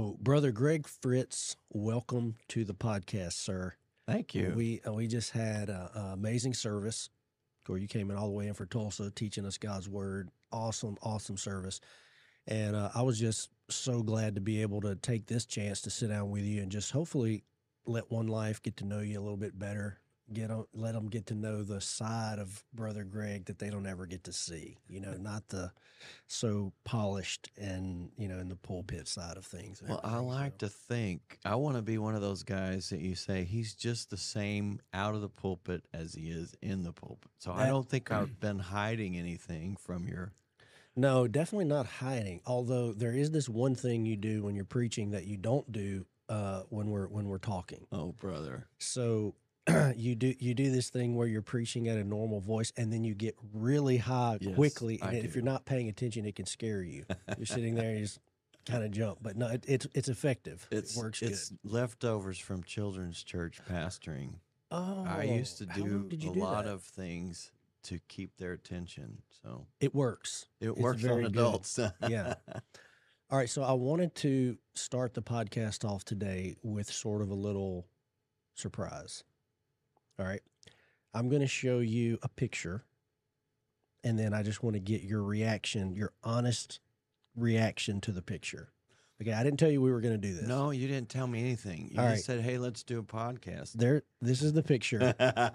So, Brother Greg Fritz, welcome to the podcast, sir. Thank you. We just had an amazing service. Corey, you came in all the way in for Tulsa, teaching us God's word. Awesome service. And I was just so glad to be able to take this chance to sit down with you and just hopefully let One Life get to know you a little bit better. Let them get to know the side of Brother Greg that they don't ever get to see. You know, not the so polished and in the pulpit side of things. Well, I like to think I want to be one of those guys that you say he's just the same out of the pulpit as he is in the pulpit. So I don't think I've been hiding anything from your. No, definitely not hiding. Although there is this one thing you do when you're preaching that you don't do when we're talking. Oh, brother. So you do this thing where you're preaching at a normal voice and then you get really high quickly, and if you're not paying attention, it can scare you. You're sitting there and you just kind of jump. But no, it's effective. It works good. It's leftovers from children's church pastoring. Oh, I used to do a lot of things to keep their attention. So it works. It works on adults. Yeah. All right. So I wanted to start the podcast off today with sort of a little surprise. All right. I'm going to show you a picture, and then I just want to get your reaction, your honest reaction to the picture. Okay. I didn't tell you we were going to do this. No, you didn't tell me anything. You just said, hey, let's do a podcast. This is the picture.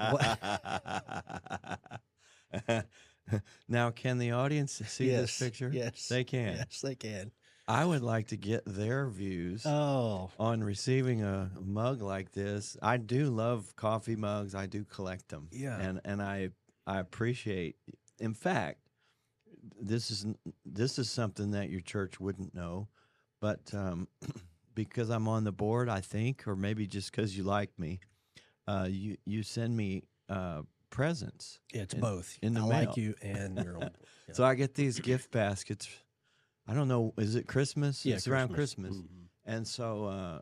Now, can the audience see this picture? Yes. They can. Yes, they can. I would like to get their views on receiving a mug like this. I do love coffee mugs. I do collect them. Yeah. And I appreciate. In fact, this is something that your church wouldn't know, but because I'm on the board, I think, or maybe just because you like me, you send me presents. It's both. In the I mail. like you and your own. Yeah. So I get these gift baskets. I don't know. Is it Christmas? Yeah, it's around Christmas. Mm-hmm. And so,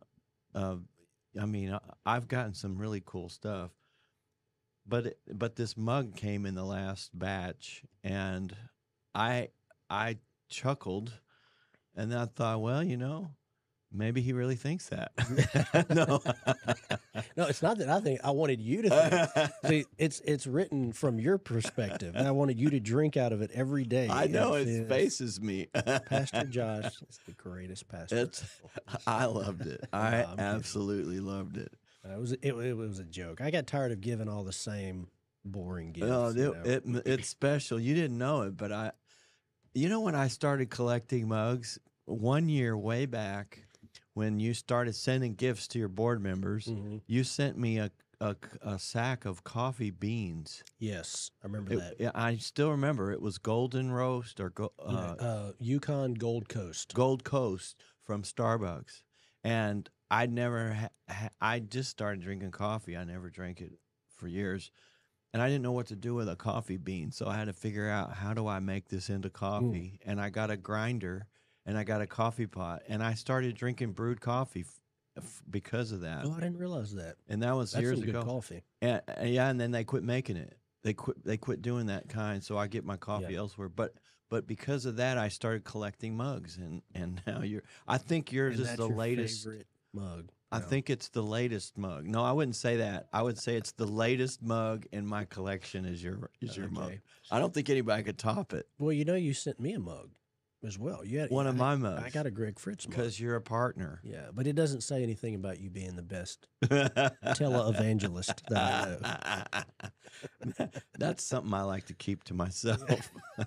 I mean, I've gotten some really cool stuff. But this mug came in the last batch, and I chuckled, and then I thought, well, maybe he really thinks that. No. No, it's not that I think. I wanted you to think. See, it's written from your perspective, and I wanted you to drink out of it every day. I know it faces me. Pastor Josh is the greatest pastor. I loved it. I absolutely loved it. It was a joke. I got tired of giving all the same boring gifts. Oh, it's special. You didn't know it, but when I started collecting mugs 1 year way back, when you started sending gifts to your board members, you sent me a sack of coffee beans. Yes, I remember that. Yeah, I still remember. It was Golden Roast or Yukon Gold Coast. Gold Coast from Starbucks. And I never I just started drinking coffee. I never drank it for years. And I didn't know what to do with a coffee bean, so I had to figure out, how do I make this into coffee? And I got a grinder. And I got a coffee pot, and I started drinking brewed coffee because of that. Oh, I didn't realize that. And that was years ago. Good coffee. And then they quit making it. They quit doing that kind. So I get my coffee elsewhere. But because of that, I started collecting mugs, and now I think yours is the latest favorite mug. I think it's the latest mug. No, I wouldn't say that. I would say it's the latest mug in my collection is your mug. I don't think anybody could top it. Well, you sent me a mug as well. You had one of my mugs. I got a Greg Fritz mug. Because you're a partner. Yeah, but it doesn't say anything about you being the best televangelist that I know. That's something I like to keep to myself.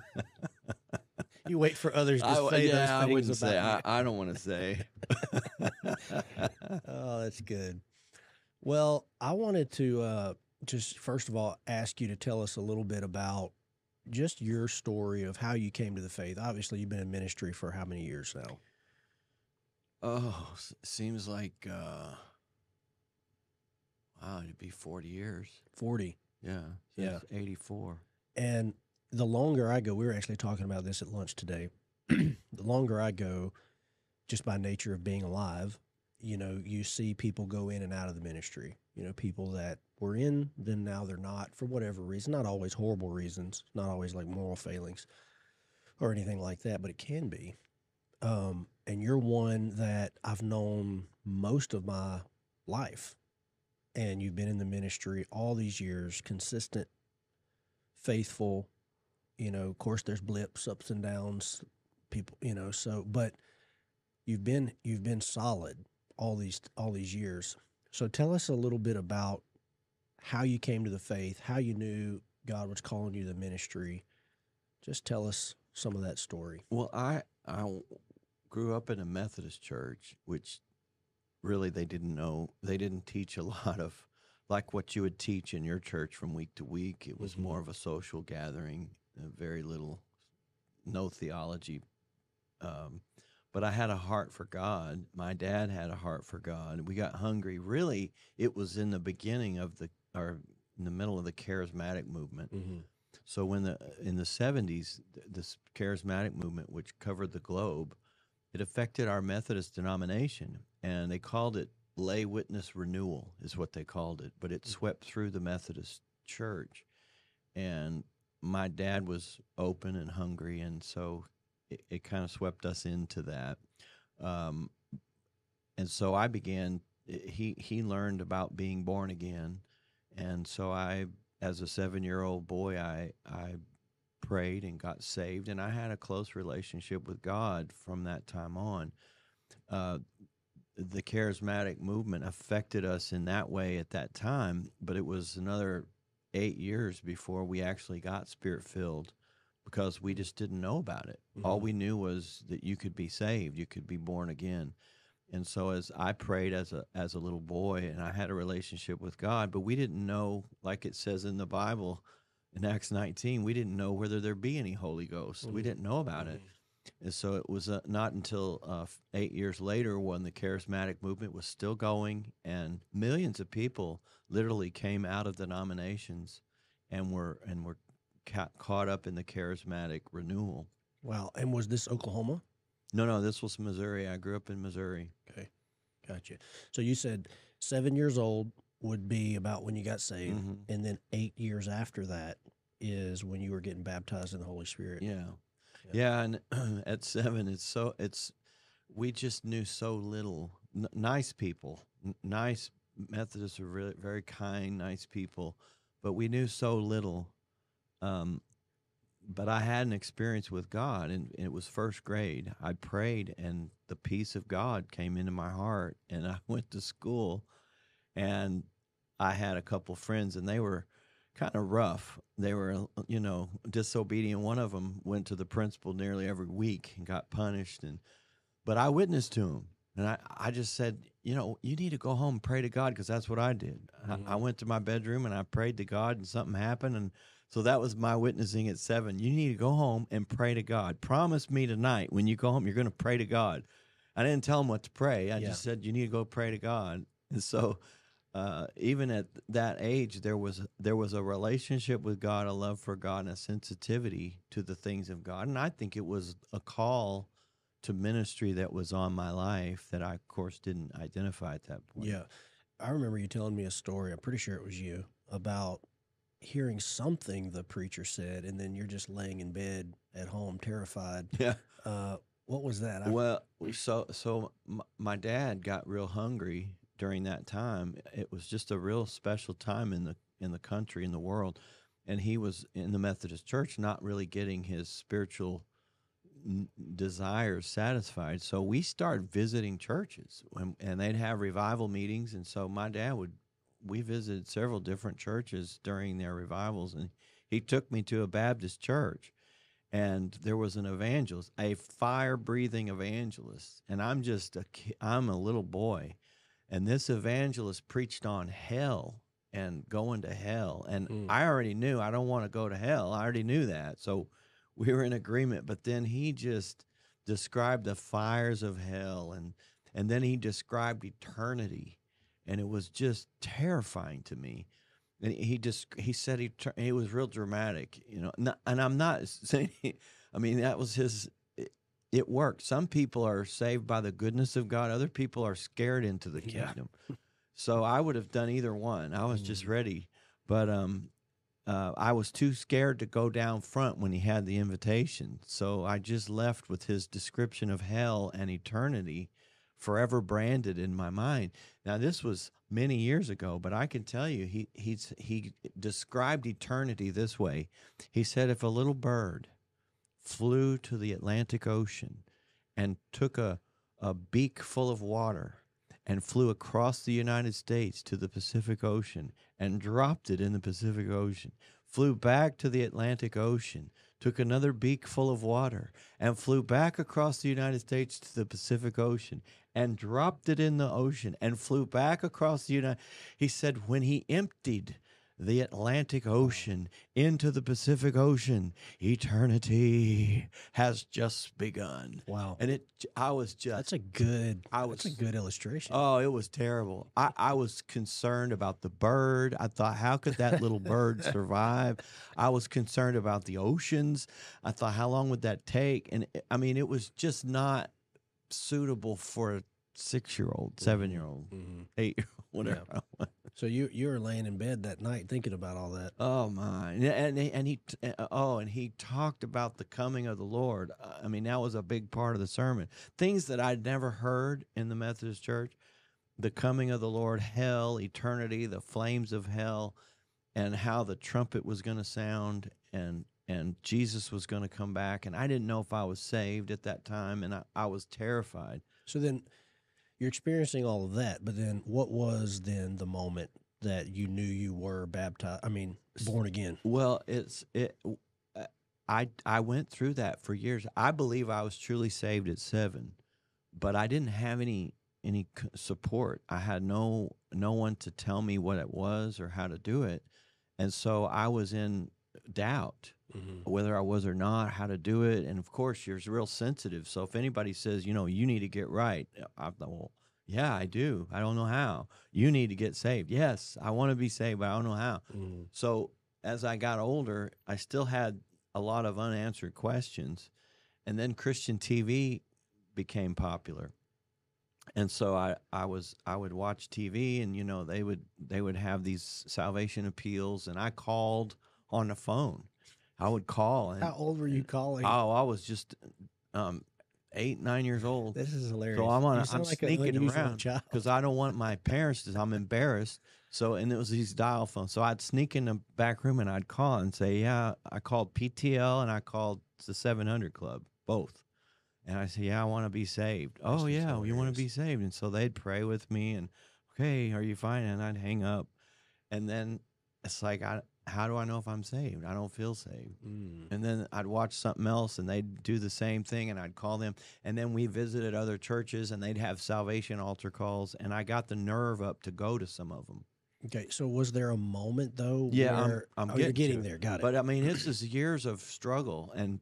You wait for others to say those things I wouldn't about say. you. I don't want to say. Oh, that's good. Well, I wanted to just first of all ask you to tell us a little bit about just your story of how you came to the faith. Obviously, you've been in ministry for how many years now? Oh, seems like, wow, it'd be 40 years. 40. Yeah. Yeah. 84. And the longer I go, we were actually talking about this at lunch today. The longer I go, just by nature of being alive, you see people go in and out of the ministry. People that were in, then now they're not for whatever reason, not always horrible reasons, not always like moral failings or anything like that, but it can be. and you're one that I've known most of my life. And you've been in the ministry all these years, consistent, faithful. Of course, there's blips, ups and downs, people. But you've been solid all these years. So tell us a little bit about how you came to the faith, how you knew God was calling you to the ministry. Just tell us some of that story. Well, I grew up in a Methodist church, which really they didn't teach a lot of like what you would teach in your church from week to week. It was more of a social gathering, very little, no theology. But I had a heart for God. My dad had a heart for God. We got hungry. Really, it was in the beginning of in the middle of the charismatic movement. Mm-hmm. So in the 70s, this charismatic movement, which covered the globe, it affected our Methodist denomination, and they called it lay witness renewal is what they called it, but it swept through the Methodist church. And my dad was open and hungry, and so it kind of swept us into that. And so I began, he learned about being born again. And so as a 7-year-old boy, I prayed and got saved, and I had a close relationship with God from that time on. The charismatic movement affected us in that way at that time, but it was another 8 years before we actually got spirit-filled because we just didn't know about it. Mm-hmm. All we knew was that you could be saved, you could be born again. And so as I prayed as a little boy, and I had a relationship with God, but we didn't know, like it says in the Bible in Acts 19, we didn't know whether there be any Holy Ghost. Mm-hmm. We didn't know about it. And so it was not until 8 years later when the charismatic movement was still going, and millions of people literally came out of denominations and were caught up in the charismatic renewal. Wow. And was this Oklahoma? No, this was Missouri. I grew up in Missouri. Okay, gotcha. So you said 7 years old would be about when you got saved, mm-hmm. and then 8 years after that is when you were getting baptized in the Holy Spirit. Yeah, and at 7, we just knew so little. Nice people, nice Methodists are really very kind, nice people, but we knew so little. But I had an experience with God, and it was first grade. I prayed, and the peace of God came into my heart, and I went to school, and I had a couple friends, and they were kind of rough. They were, disobedient. One of them went to the principal nearly every week and got punished, but I witnessed to him, and I just said, you need to go home and pray to God, because that's what I did. Mm-hmm. I went to my bedroom, and I prayed to God, and something happened, and so that was my witnessing at 7. You need to go home and pray to God. Promise me tonight when you go home, you're going to pray to God. I didn't tell him what to pray. I just said, you need to go pray to God. And so even at that age, there was a relationship with God, a love for God, and a sensitivity to the things of God. And I think it was a call to ministry that was on my life that I, of course, didn't identify at that point. Yeah. I remember you telling me a story, I'm pretty sure it was you, about hearing something the preacher said, and then you're just laying in bed at home terrified. Yeah. What was that? So my dad got real hungry during that time. It was just a real special time in the country, in the world, and he was in the Methodist church, not really getting his spiritual desires satisfied. So we started visiting churches, and they'd have revival meetings, and so my dad we visited several different churches during their revivals, and he took me to a Baptist church, and there was an evangelist, a fire-breathing evangelist, and I'm a little boy, and this evangelist preached on hell and going to hell, and I already knew I don't want to go to hell. I already knew that, so we were in agreement, but then he just described the fires of hell, and then he described eternity. And it was just terrifying to me. And he said he was real dramatic, and I'm not saying, that was it worked. Some people are saved by the goodness of God. Other people are scared into the kingdom. So I would have done either one. I was just ready. But I was too scared to go down front when he had the invitation. So I just left with his description of hell and eternity forever branded in my mind. Now, this was many years ago, but I can tell you, he described eternity this way. He said, if a little bird flew to the Atlantic Ocean and took a beak full of water and flew across the United States to the Pacific Ocean and dropped it in the Pacific Ocean, flew back to the Atlantic Ocean, took another beak full of water, and flew back across the United States to the Pacific Ocean and dropped it in the ocean and flew back across the United. He said when he emptied the Atlantic Ocean into the Pacific Ocean, eternity has just begun. Wow. And I was just, That's a good illustration. oh, it was terrible. I was concerned about the bird. I thought, how could that little bird survive? I was concerned about the oceans. I thought, how long would that take? And I mean, it was just not suitable for a 6-year-old, 7-year-old, 8-year-old, whatever. Yeah. So you were laying in bed that night thinking about all that. Oh my! And he talked about the coming of the Lord. I mean, that was a big part of the sermon. Things that I'd never heard in the Methodist Church: the coming of the Lord, hell, eternity, the flames of hell, and how the trumpet was going to sound, and Jesus was going to come back. And I didn't know if I was saved at that time, and I was terrified. So then you're experiencing all of that, but then what was then the moment that you knew you were baptized? I mean, born again. Well, I went through that for years. I believe I was truly saved at 7, but I didn't have any support. I had no one to tell me what it was or how to do it, and so I was in doubt whether I was or not, how to do it. And of course, you're real sensitive. So if anybody says, you need to get right, I thought, well, yeah, I do. I don't know how. You need to get saved. Yes, I want to be saved, but I don't know how. So as I got older, I still had a lot of unanswered questions. And then Christian TV became popular. And so I would watch TV, and they would have these salvation appeals, and I called on the phone. I would call. And, how old were you calling? Oh, I was just 8, 9 years old. This is hilarious. So I'm like sneaking around because I don't want my parents to. I'm embarrassed. So, and it was these dial phones. So I'd sneak in the back room and I'd call and say, yeah, I called PTL and I called the 700 Club, both. And I said, yeah, I want to be saved. Oh, yeah, you want to be saved. And so they'd pray with me and, okay, are you fine? And I'd hang up. And then it's like, how do I know if I'm saved? I don't feel saved. And then I'd watch something else and they'd do the same thing and I'd call them. And then we visited other churches and they'd have salvation altar calls. And I got the nerve up to go to some of them. Okay, so was there a moment though? Yeah, where, I'm you're getting there. Got it. But I mean, this is years of struggle, and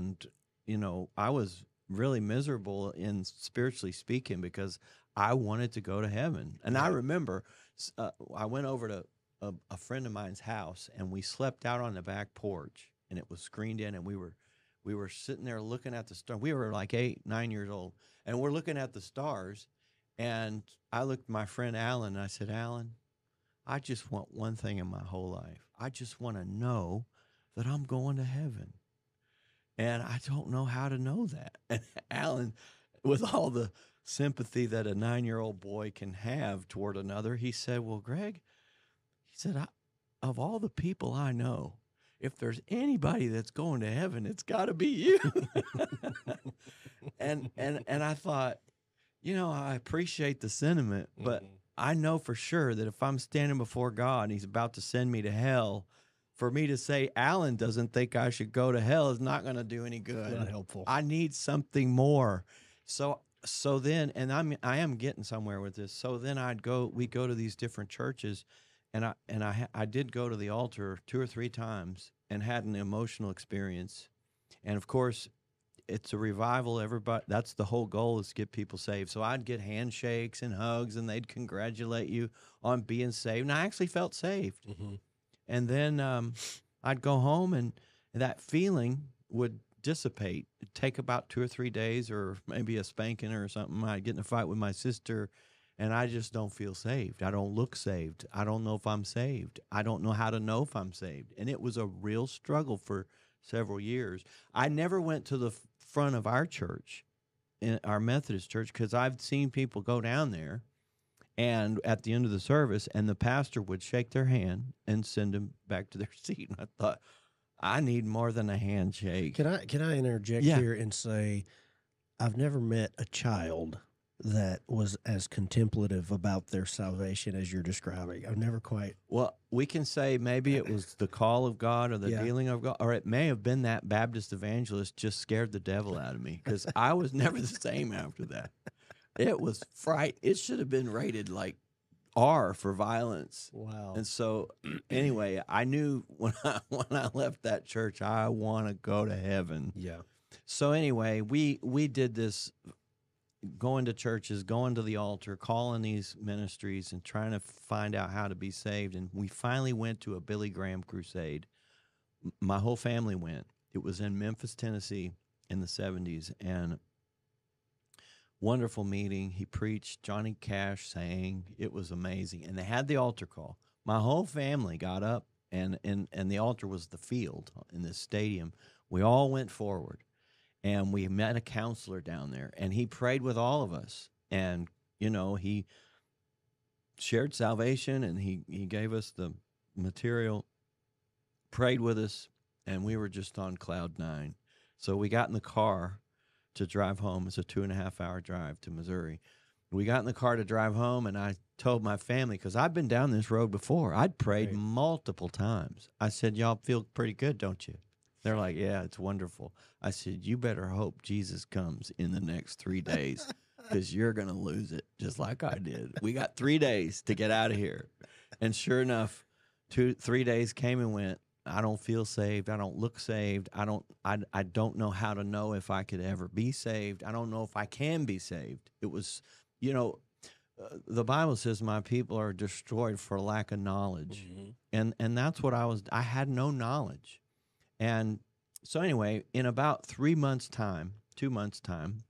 I was really miserable in spiritually speaking because I wanted to go to heaven. And I remember I went over to a friend of mine's house, and we slept out on the back porch, and it was screened in, and we were sitting there looking at the stars. We were like 8, 9 years old, and we're looking at the stars. And I looked at my friend Alan, and I said, Alan, I just want one thing in my whole life. I just want to know that I'm going to heaven. And I don't know how to know that. And Alan, with all the sympathy that a 9-year-old boy can have toward another, he said, well, Greg, he said, of all the people I know, if there's anybody that's going to heaven, it's got to be you. and I thought, I appreciate the sentiment, but I know for sure that if I'm standing before God and he's about to send me to hell, for me to say Alan doesn't think I should go to hell is not going to do any good. It's not helpful. I need something more. So then, and I am getting somewhere with this. So then we'd go to these different churches, and I did go to the altar 2 or 3 times and had an emotional experience. And of course, it's a revival. Everybody, that's the whole goal, is to get people saved. So I'd get handshakes and hugs, and they'd congratulate you on being saved. And I actually felt saved. And then I'd go home, and that feeling would dissipate. It'd take about 2 or 3 days, or maybe a spanking or something. I'd get in a fight with my sister, and I just don't feel saved. I don't look saved. I don't know if I'm saved. I don't know how to know if I'm saved. And it was a real struggle for several years. I never went to the front of our church, in our Methodist church, because I've seen people go down there and at the end of the service, and the pastor would shake their hand and send them back to their seat. And I thought, I need more than a handshake. Can I interject Yeah. here and say, I've never met a child that was as contemplative about their salvation as you're describing. I've never quite. Well, we can say maybe it was the call of God or the Yeah. dealing of God, or it may have been that Baptist evangelist just scared the devil out of me, because I was never the same after that. It was fright. It should have been rated like R for violence. Wow. And so, anyway, I knew when I left that church, I want to go to heaven. Yeah. So anyway, we did this, going to churches, going to the altar, calling these ministries, and trying to find out how to be saved. And we finally went to a Billy Graham crusade. My whole family went. It was in Memphis, Tennessee, in the 70s, and wonderful meeting. He preached. Johnny Cash sang. It was amazing. And they had the altar call. My whole family got up, and the altar was the field in this stadium. We all went forward, and we met a counselor down there, and he prayed with all of us. And, you know, he shared salvation, and he gave us the material, prayed with us, and we were just on cloud nine. So we got in the car to drive home. It's a 2.5-hour drive to Missouri. We got in the car to drive home, and I told my family, because I've been down this road before. I'd prayed Right. multiple times. I said, y'all feel pretty good, don't you? They're like, yeah, it's wonderful. I said, you better hope Jesus comes in the next 3 days, because you're going to lose it just like I did. We got 3 days to get out of here. And sure enough, 3 days came and went. I don't feel saved. I don't look saved. I don't know how to know if I could ever be saved. I don't know if I can be saved. It was, you know, the Bible says my people are destroyed for lack of knowledge. Mm-hmm. And that's what I had no knowledge. And so anyway, in about 3 months' time, 2 months' time,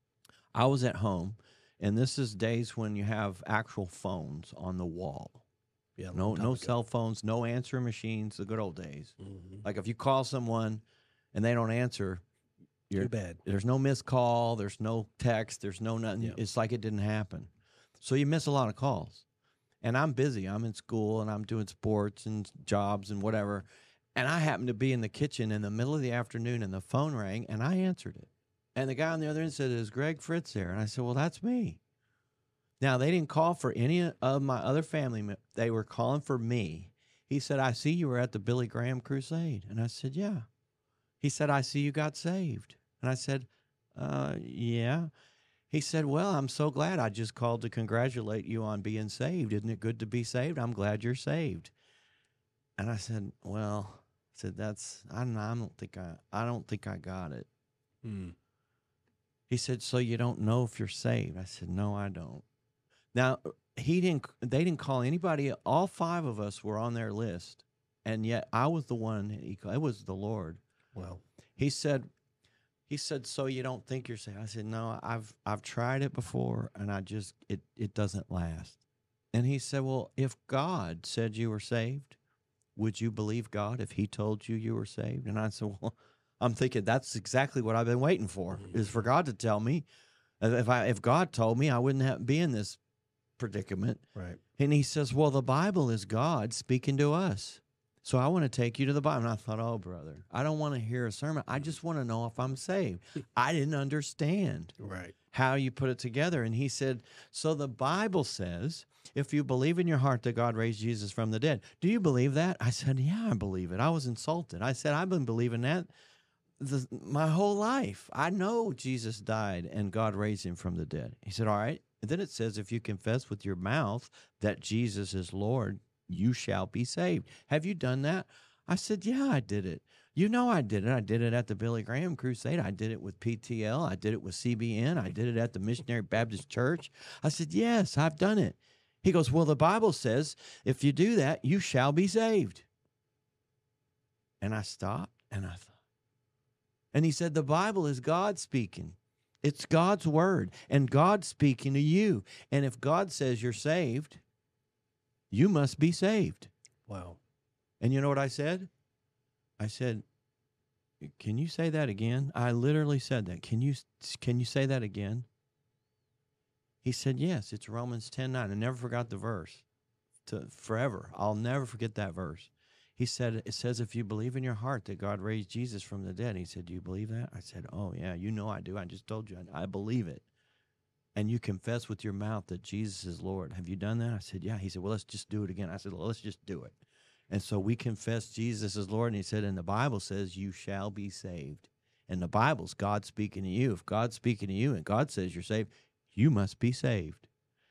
I was at home, and this is days when you have actual phones on the wall. Yeah. No cell phones, no answering machines, the good old days. Mm-hmm. Like if you call someone and they don't answer, Too bad. there's no missed call, there's no text, there's no nothing. Yeah. It's like it didn't happen. So you miss a lot of calls. And I'm busy. I'm in school and I'm doing sports and jobs and whatever. And I happened to be in the kitchen in the middle of the afternoon, and the phone rang, and I answered it. And the guy on the other end said, "Is Greg Fritz there?" And I said, "Well, that's me." Now, they didn't call for any of my other family. They were calling for me. He said, "I see you were at the Billy Graham crusade." And I said, "Yeah." He said, "I see you got saved." And I said, "Yeah." He said, "Well, I'm so glad. I just called to congratulate you on being saved. Isn't it good to be saved? I'm glad you're saved." And I said, "Well," I said, I don't think I got it." Mm. He said, "So you don't know if you're saved?" I said, "No, I don't." Now, they didn't call anybody. All 5 of us were on their list, and yet I was the one. It was the Lord. Wow. He said, "So you don't think you're saved?" I said, "No, I've tried it before, and it doesn't last." And he said, "Well, if God said you were saved, would you believe God if he told you were saved?" And I said, "Well, I'm thinking that's exactly what I've been waiting for, is for God to tell me. If God told me, I wouldn't be in this predicament." Right. And he says, "Well, the Bible is God speaking to us. So I want to take you to the Bible." And I thought, "Oh, brother, I don't want to hear a sermon. I just want to know if I'm saved." I didn't understand Right. how you put it together. And he said, "So the Bible says, if you believe in your heart that God raised Jesus from the dead, do you believe that?" I said, "Yeah, I believe it." I was insulted. I said, "I've been believing that my whole life. I know Jesus died and God raised him from the dead." He said, "All right." And then it says, if you confess with your mouth that Jesus is Lord, you shall be saved. Have you done that? I said, "Yeah, I did it." "You know I did it. I did it at the Billy Graham crusade. I did it with PTL. I did it with CBN. I did it at the Missionary Baptist Church." I said, "Yes, I've done it." He goes, "Well, the Bible says if you do that, you shall be saved." And I stopped and I thought. And he said, "The Bible is God speaking. It's God's word, and God's speaking to you. And if God says you're saved, you must be saved. Wow. And you know what I said? I said, can you say that again? I literally said that. Can you say that again? He said, yes, it's Romans 10:9. I never forgot the verse forever. I'll never forget that verse. He said, it says, if you believe in your heart that God raised Jesus from the dead. He said, do you believe that? I said, oh, yeah, you know I do. I just told you. I believe it. And you confess with your mouth that Jesus is Lord. Have you done that? I said, yeah. He said, well, let's just do it again. I said, well, let's just do it. And so we confessed Jesus as Lord. And he said, and the Bible says you shall be saved. And the Bible's God speaking to you. If God's speaking to you and God says you're saved, you must be saved.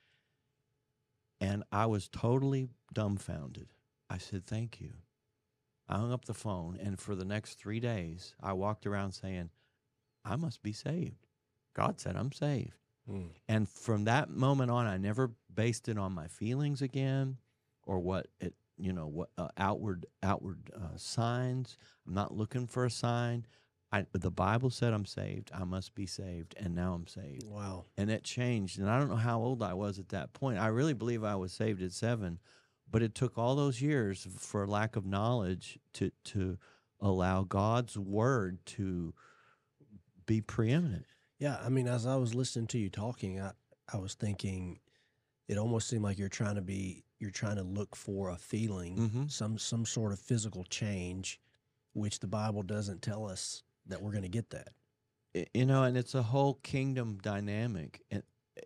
And I was totally dumbfounded. I said, thank you. I hung up the phone, and for the next 3 days, I walked around saying, I must be saved. God said I'm saved. And from that moment on, I never based it on my feelings again or what outward signs. I'm not looking for a sign. The Bible said I'm saved. I must be saved, and now I'm saved. Wow. And it changed, and I don't know how old I was at that point. I really believe I was saved at 7, but it took all those years for lack of knowledge to allow God's word to be preeminent. Yeah, I mean, as I was listening to you talking, I was thinking it almost seemed like you're trying to look for a feeling, some sort of physical change, which the Bible doesn't tell us that we're going to get that. And it's a whole kingdom dynamic. And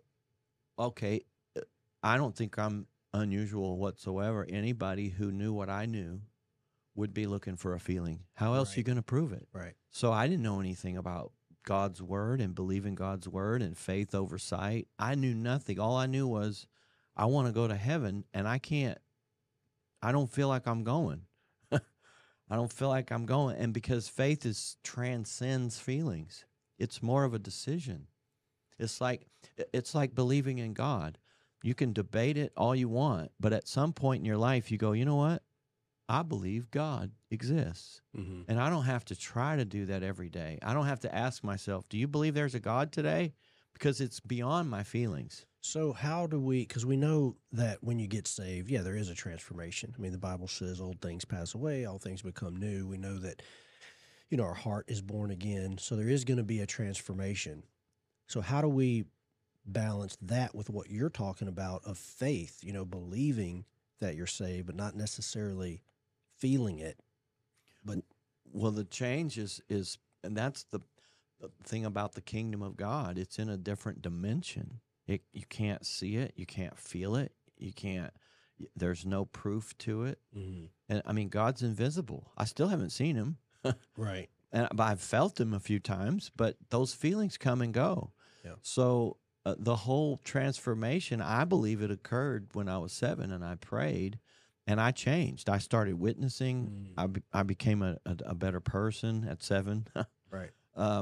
okay, I don't think I'm unusual whatsoever. Anybody who knew what I knew would be looking for a feeling. How else are you going to prove it? Right. So I didn't know anything about God's word and believing God's word and faith over sight. I knew nothing. All I knew was I want to go to heaven, and I don't feel like I'm going. I don't feel like I'm going. And because faith transcends feelings, it's more of a decision. It's like believing in God. You can debate it all you want, but at some point in your life, you go, you know what? I believe God exists. And I don't have to try to do that every day. I don't have to ask myself, do you believe there's a God today? Because it's beyond my feelings. So how do we, because we know that when you get saved, yeah, there is a transformation. I mean, the Bible says old things pass away, all things become new. We know that, our heart is born again. So there is going to be a transformation. So how do we balance that with what you're talking about of faith, believing that you're saved, but not necessarily feeling it? But well, the change is and that's the thing about the kingdom of God. It's in a different dimension. You can't see it, you can't feel it, there's no proof to it. And I mean, God's invisible. I still haven't seen him. Right. And I've felt him a few times, but those feelings come and go. Yeah. So the whole transformation, I believe it occurred when I was 7 and I prayed and I changed. I started witnessing. I became a better person at 7. Right.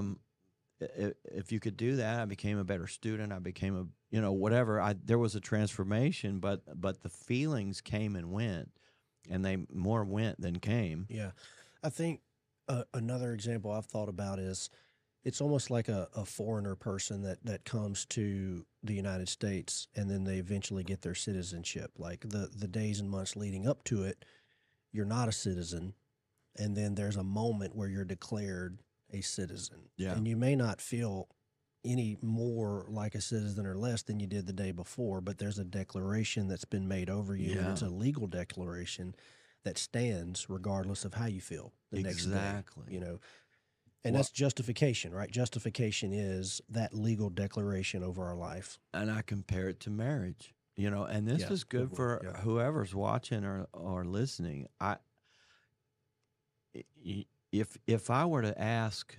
If you could do that, I became a better student. I became whatever. There was a transformation, but the feelings came and went, and they more went than came. Yeah. I think another example I've thought about is it's almost like a foreigner person that comes to the United States and then they eventually get their citizenship. Like the days and months leading up to it, you're not a citizen, and then there's a moment where you're declared a citizen. Yeah. And you may not feel any more like a citizen or less than you did the day before, but there's a declaration that's been made over you, and it's a legal declaration that stands regardless of how you feel the next day. Exactly. And that's justification, right? Justification is that legal declaration over our life. And I compare it to marriage, and this is good for whoever's watching or listening. If I were to ask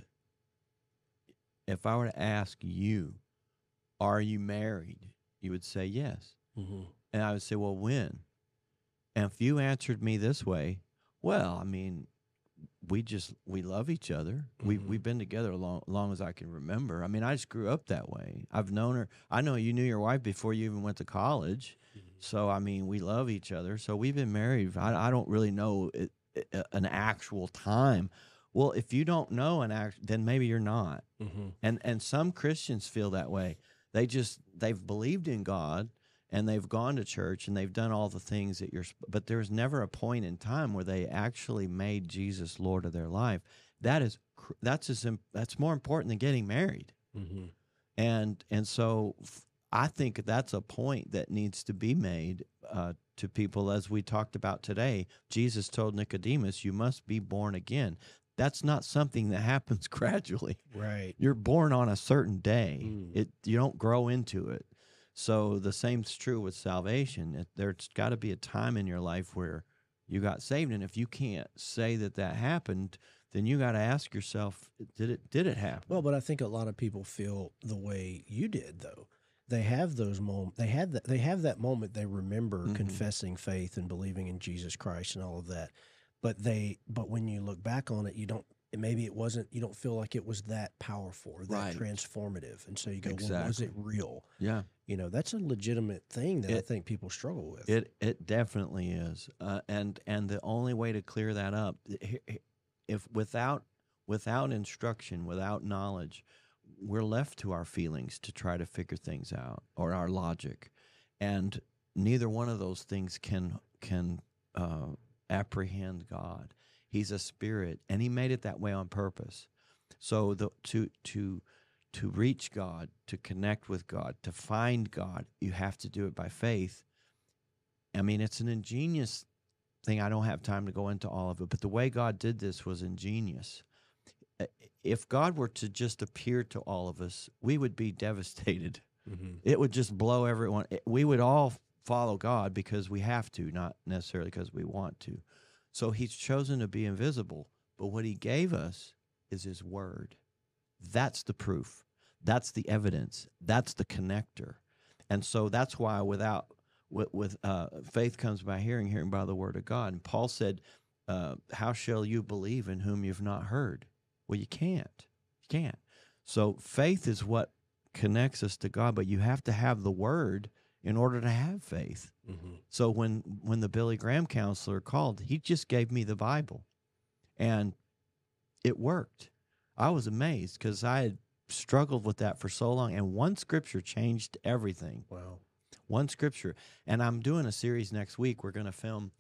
you, are you married? You would say yes. And I would say, well, when? And if you answered me this way, well, I mean, we love each other. We've been together long as I can remember. I mean, I just grew up that way. I've known her. I know you knew your wife before you even went to college. So, I mean, we love each other. So we've been married. I don't really know an actual time Well, if you don't know an act, then maybe you're not. Mm-hmm. And some Christians feel that way. They've believed in God and they've gone to church and they've done all the things that but there's never a point in time where they actually made Jesus Lord of their life. That's more important than getting married. Mm-hmm. And so I think that's a point that needs to be made to people, as we talked about today. Jesus told Nicodemus, "You must be born again." That's not something that happens gradually. Right. You're born on a certain day. Mm. You don't grow into it. So the same's true with salvation. There's got to be a time in your life where you got saved, and if you can't say that happened, then you got to ask yourself, did it happen? Well, but I think a lot of people feel the way you did, though. They have those moments. They have that moment. They remember Mhm. confessing faith and believing in Jesus Christ and all of that. But when you look back on it, you don't. Maybe it wasn't. You don't feel like it was that powerful or that Right. transformative. And so you go, well, was it real? Yeah. That's a legitimate thing that I think people struggle with. It definitely is, and the only way to clear that up, if without instruction, without knowledge, we're left to our feelings to try to figure things out, or our logic, and neither one of those things can apprehend God. He's a spirit, and He made it that way on purpose. So to reach God, to connect with God, to find God, you have to do it by faith. I mean, it's an ingenious thing. I don't have time to go into all of it, but the way God did this was ingenious. If God were to just appear to all of us, we would be devastated. Mm-hmm. It would just blow everyone. We would all follow God because we have to, not necessarily because we want to. So He's chosen to be invisible, but what He gave us is His word. That's the proof. That's the evidence. That's the connector. And so that's why faith comes by hearing by the word of God. And Paul said, how shall you believe in whom you've not heard? Well, you can't. You can't. So faith is what connects us to God, but you have to have the word in order to have faith. Mm-hmm. So when the Billy Graham counselor called, he just gave me the Bible, and it worked. I was amazed because I had struggled with that for so long, and one scripture changed everything. Wow. One scripture. And I'm doing a series next week. We're going to film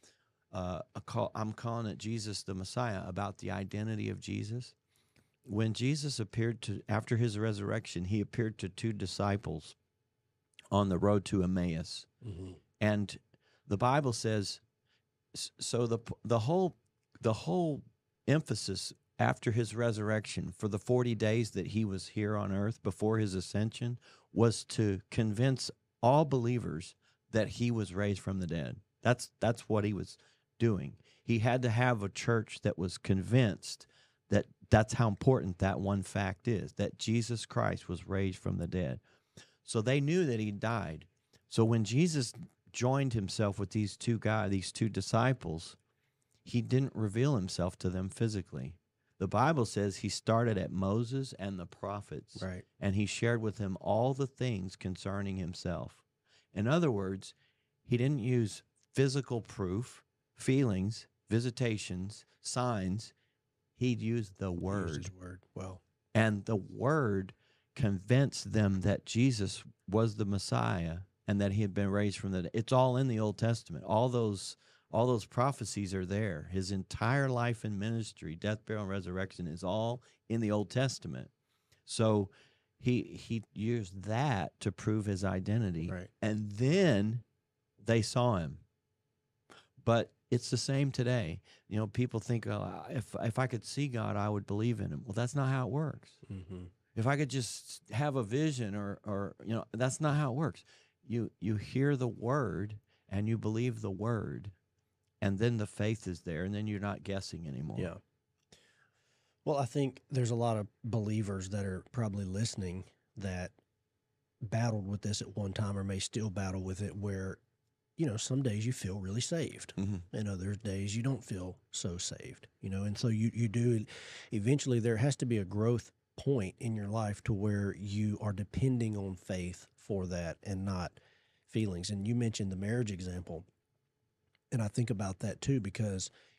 I'm calling it Jesus the Messiah, about the identity of Jesus. When Jesus after His resurrection, He appeared to two disciples on the road to Emmaus. Mm-hmm. And the Bible says, so the whole emphasis after His resurrection for the 40 days that He was here on earth before His ascension was to convince all believers that He was raised from the dead. That's what He was doing. He had to have a church that was convinced that that's how important that one fact is, that Jesus Christ was raised from the dead. So they knew that He died. So when Jesus joined Himself with these two disciples, He didn't reveal Himself to them physically. The Bible says He started at Moses and the prophets, Right. and He shared with them all the things concerning Himself. In other words, He didn't use physical proof, feelings, visitations, signs. He'd used the Word. Used His word. Well. And the Word convinced them that Jesus was the Messiah and that He had been raised from the dead. It's all in the Old Testament. All those prophecies are there. His entire life and ministry, death, burial, and resurrection, is all in the Old Testament. So he used that to prove His identity. Right. And then they saw Him. But it's the same today. People think, oh, if I could see God, I would believe in Him. Well, that's not how it works. Mm-hmm. If I could just have a vision or that's not how it works. You hear the word and you believe the word, and then the faith is there, and then you're not guessing anymore. Yeah. Well, I think there's a lot of believers that are probably listening that battled with this at one time or may still battle with it, where, some days you feel really saved, Mm-hmm. and other days you don't feel so saved, and so you do, eventually there has to be a growth point in your life to where you are depending on faith for that and not feelings. And you mentioned the marriage example, and I think about that too, because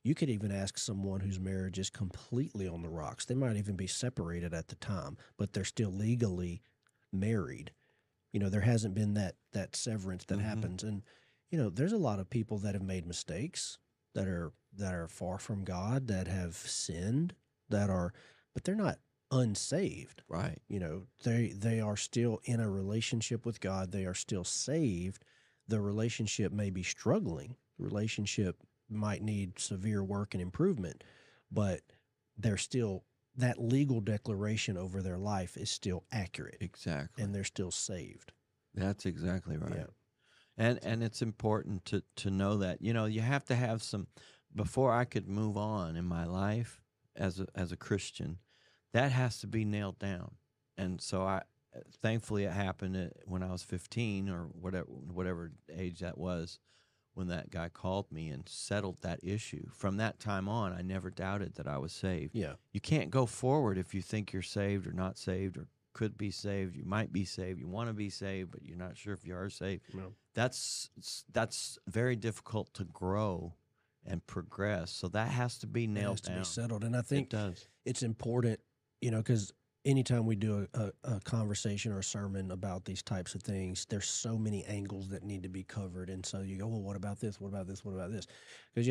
You could even ask someone whose marriage is completely on the rocks. They might even be separated at the time, but they're still legally married. There hasn't been that severance that happens. And, there's a lot of people that have made mistakes, that are far from God, that have sinned, but they're not unsaved. Right. They are still in a relationship with God. They are still saved. The relationship may be struggling. The relationship might need severe work and improvement, but they're still, that legal declaration over their life is still accurate. Exactly. And they're still saved. That's exactly right. Yeah. And it's important to know that, you have to have some, before I could move on in my life as a Christian, that has to be nailed down. And so thankfully it happened when I was 15 or whatever age that was, when that guy called me and settled that issue. From that time on, I never doubted that I was saved. Yeah. You can't go forward if you think you're saved or not saved or could be saved. You might be saved. You want to be saved, but you're not sure if you are saved. No. That's very difficult to grow and progress. So that has to be nailed down. It has to be settled. And I think it does. It's important, because anytime we do a conversation or a sermon about these types of things, there's so many angles that need to be covered. And so you go, well, what about this? What about this? What about this? Because,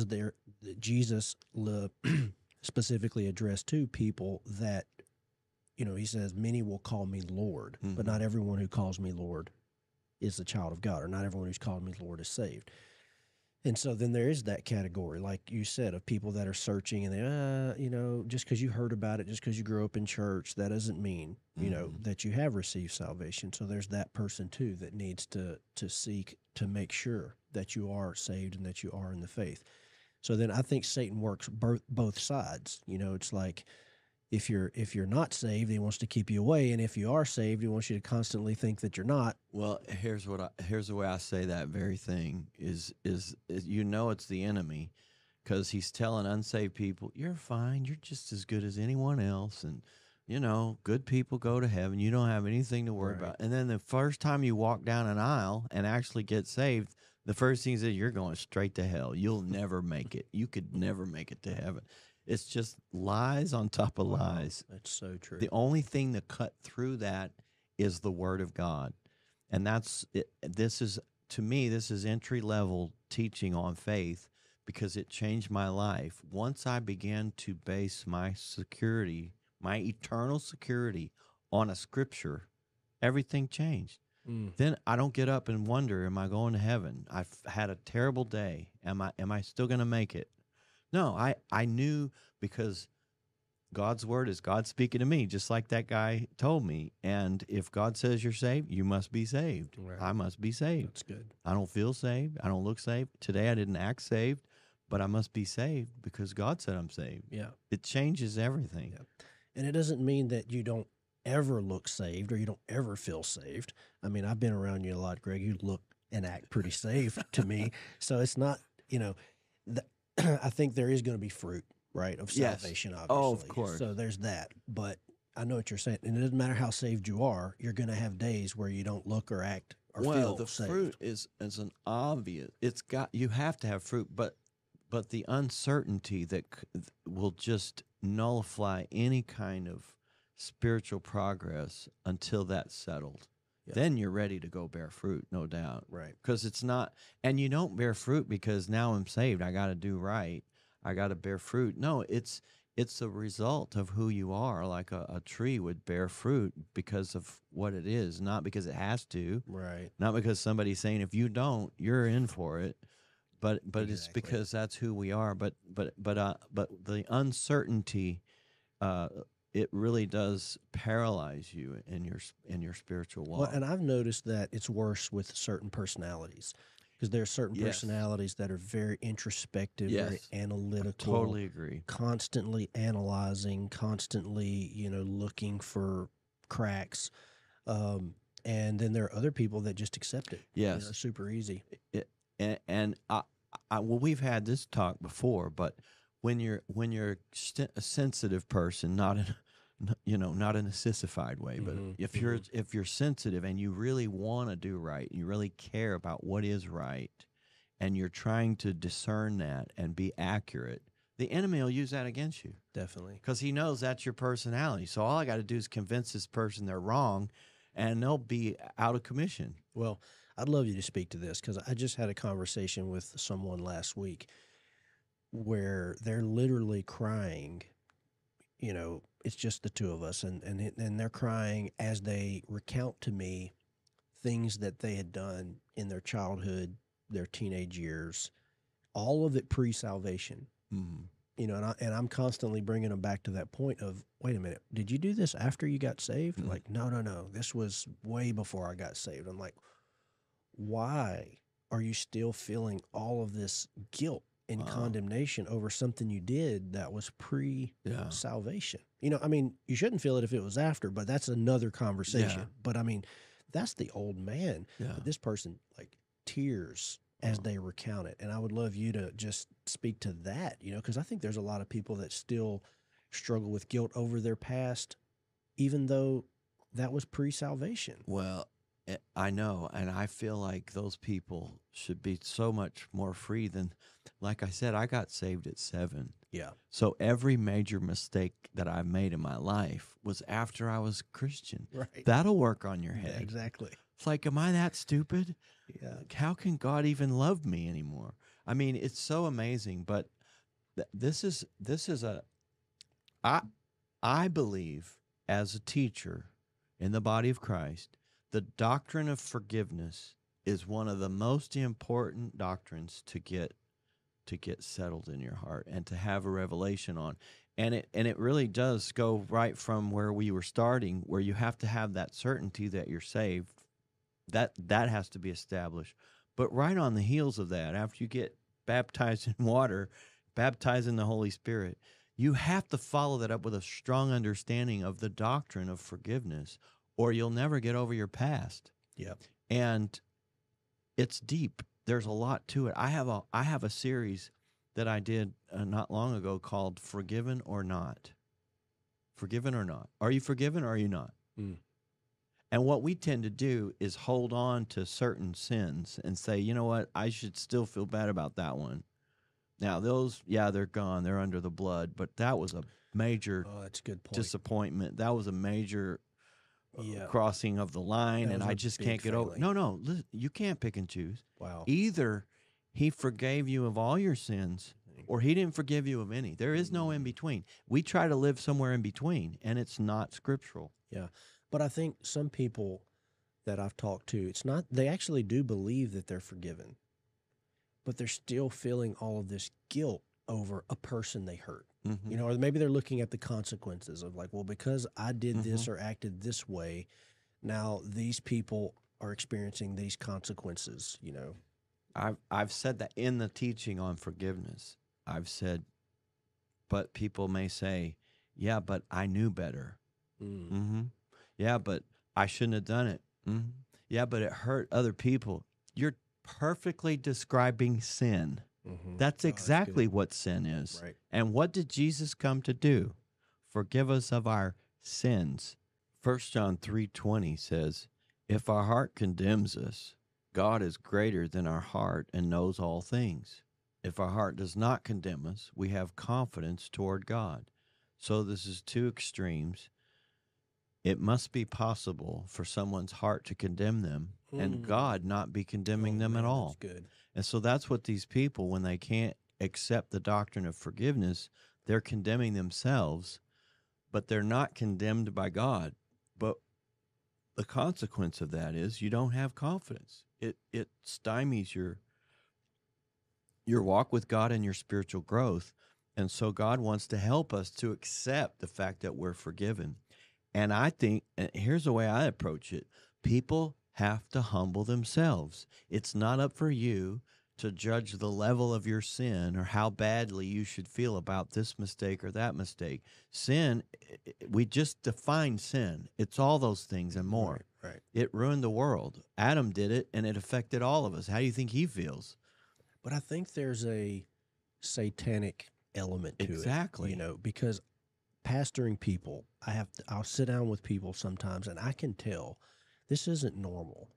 Jesus specifically addressed to people that, he says, many will call me Lord, but not everyone who calls me Lord is a child of God, or not everyone who's called me Lord is saved. And so then there is that category, like you said, of people that are searching and they, just because you heard about it, just because you grew up in church, that doesn't mean, that you have received salvation. So there's that person too that needs to seek to make sure that you are saved and that you are in the faith. So then I think Satan works both sides. It's like, if you're not saved, he wants to keep you away, and if you are saved, he wants you to constantly think that you're not. Well, here's the way I say that very thing is it's the enemy, because he's telling unsaved people, you're fine, you're just as good as anyone else, and good people go to heaven, you don't have anything to worry about. And then the first time you walk down an aisle and actually get saved, the first thing is that you're going straight to hell. You'll never make it. You could never make it to heaven. It's just lies on top of lies. That's so true. The only thing to cut through that is the Word of God. And that's it. This is entry-level teaching on faith, because it changed my life. Once I began to base my security, my eternal security, on a scripture, everything changed. Then I don't get up and wonder, am I going to heaven? I've had a terrible day. Am I still going to make it? No, I knew, because God's word is God speaking to me, just like that guy told me. And if God says you're saved, you must be saved. Right. I must be saved. That's good. I don't feel saved. I don't look saved. Today I didn't act saved, but I must be saved because God said I'm saved. Yeah. It changes everything. Yeah. And it doesn't mean that you don't ever look saved or you don't ever feel saved. I mean, I've been around you a lot, Greg. You look and act pretty saved to me. So it's not, I think there is going to be fruit, right, of salvation, obviously. Oh, of course. So there's that. But I know what you're saying. And it doesn't matter how saved you are, you're going to have days where you don't look or act or feel the saved. fruit is an obvious. You have to have fruit, but the uncertainty that will just nullify any kind of spiritual progress until that's settled. Yeah. Then you're ready to go bear fruit, no doubt. Right. Because it's not, and you don't bear fruit because now I'm saved, I got to do right, I got to bear fruit. No, it's a result of who you are. Like a tree would bear fruit because of what it is, not because it has to. Right. Not because somebody's saying if you don't, you're in for it. But Exactly. It's because that's who we are. But the uncertainty, it really does paralyze you in your spiritual walk. Well, and I've noticed that it's worse with certain personalities, because there are certain personalities that are very introspective, very analytical. I totally agree. Constantly analyzing, constantly, looking for cracks. And then there are other people that just accept it. Yes. Super easy. Well, we've had this talk before, but when you're a sensitive person, not in a sissified way, but if you're sensitive and you really want to do right, you really care about what is right, and you're trying to discern that and be accurate, the enemy will use that against you Definitely. because he knows that's your personality. So all I got to do is convince this person they're wrong, and they'll be out of commission. Well, I'd love you to speak to this because I just had a conversation with someone last week where they're literally crying. You know, it's just the two of us, and they're crying as they recount to me things that they had done in their childhood, their teenage years, all of it pre-salvation. Mm-hmm. You know, and I'm constantly bringing them back to that point of, wait a minute, did you do this after you got saved? Mm-hmm. Like, no, this was way before I got saved. I'm like, why are you still feeling all of this guilt and condemnation over something you did that was pre-salvation? You know, I mean, you shouldn't feel it if it was after, but that's another conversation. Yeah. But I mean, that's the old man. Yeah. But this person, like, tears as they recount it. And I would love you to just speak to that, you know, because I think there's a lot of people that still struggle with guilt over their past, even though that was pre-salvation. Well, I know, and I feel like those people should be so much more free than, like I said, I got saved at 7. Yeah. So every major mistake that I've made in my life was after I was Christian. Right. That'll work on your head. Exactly. It's like, am I that stupid? Yeah. How can God even love me anymore? I mean, it's so amazing, but this is I believe as a teacher in the body of Christ, the doctrine of forgiveness is one of the most important doctrines to get settled in your heart and to have a revelation on. And it really does go right from where we were starting, where you have to have that certainty that you're saved. That has to be established. But right on the heels of that, after you get baptized in water, baptized in the Holy Spirit, you have to follow that up with a strong understanding of the doctrine of forgiveness, or you'll never get over your past. Yeah. And it's deep. There's a lot to it. I have a series that I did not long ago called Forgiven or Not. Forgiven or Not. Are you forgiven or are you not? Mm. And what we tend to do is hold on to certain sins and say, you know what, I should still feel bad about that one. Now, those, yeah, they're gone. They're under the blood. But that was a major that's a good point. disappointment. That was a major Yeah. crossing of the line, That and was I a just big can't get over. failing. No, listen, you can't pick and choose. Wow. Either he forgave you of all your sins, or he didn't forgive you of any. There is no in between. We try to live somewhere in between, and it's not scriptural. Yeah. But I think some people that I've talked to, it's not, they actually do believe that they're forgiven, but they're still feeling all of this guilt over a person they hurt. Mm-hmm. You know, or maybe they're looking at the consequences of like, well, because I did this or acted this way, now these people are experiencing these consequences, you know. I've said that in the teaching on forgiveness. I've said, but people may say, yeah, but I knew better. Mm. Mm-hmm. Yeah, but I shouldn't have done it. Mm-hmm. Yeah, but it hurt other people. You're perfectly describing sin. Mm-hmm. That's exactly what sin is. Right. And what did Jesus come to do? Forgive us of our sins. 1 John 3:20 says, if our heart condemns us, God is greater than our heart and knows all things. If our heart does not condemn us, we have confidence toward God. So this is two extremes. It must be possible for someone's heart to condemn them and God not be condemning them at all. That's good. And so that's what these people, when they can't accept the doctrine of forgiveness, they're condemning themselves, but they're not condemned by God. But the consequence of that is you don't have confidence. It stymies your walk with God and your spiritual growth. And so God wants to help us to accept the fact that we're forgiven. And I think, and here's the way I approach it, people have to humble themselves. It's not up for you to judge the level of your sin or how badly you should feel about this mistake or that mistake. Sin, we just define sin. It's all those things and more. Right. It ruined the world. Adam did it, and it affected all of us. How do you think he feels? But I think there's a satanic element to it. Exactly. You know, because pastoring people, I'll sit down with people sometimes and I can tell this isn't normal.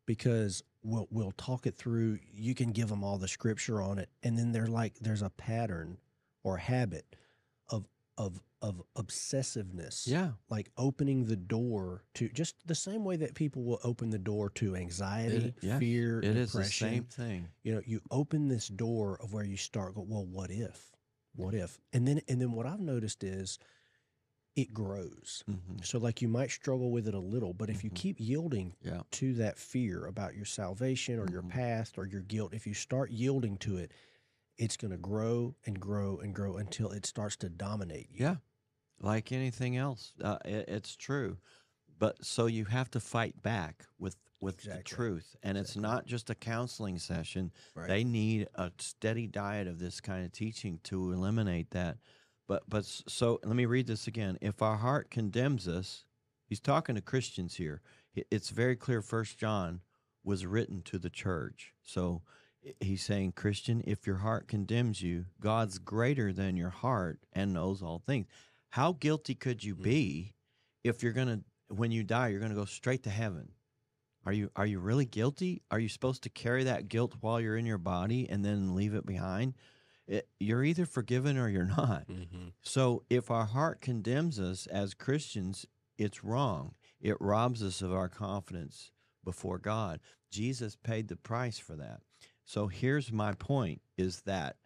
because we'll talk it through. You can give them all the scripture on it, and then there's a pattern or habit of of obsessiveness. Yeah. Like opening the door to just the same way that people will open the door to anxiety, Yes, fear, it is the depression. same thing. You open this door of where you start go, well, what if? What if? And then what I've noticed is it grows. Mm-hmm. So like you might struggle with it a little, but if you keep yielding Yeah. to that fear about your salvation or your past or your guilt, if you start yielding to it, it's going to grow and grow and grow until it starts to dominate you. Yeah. Like anything else, it's true. But so you have to fight back with the Exactly. truth. And it's not just a counseling session. Right. They need a steady diet of this kind of teaching to eliminate that. But so let me read this again. If our heart condemns us, he's talking to Christians here. It's very clear 1 John was written to the church. So he's saying, Christian, if your heart condemns you, God's greater than your heart and knows all things. How guilty could you be if you're going to, when you die, you're going to go straight to heaven? Are you really guilty? Are you supposed to carry that guilt while you're in your body and then leave it behind? You're either forgiven or you're not. Mm-hmm. So if our heart condemns us as Christians, it's wrong. It robs us of our confidence before God. Jesus paid the price for that. So here's my point, is that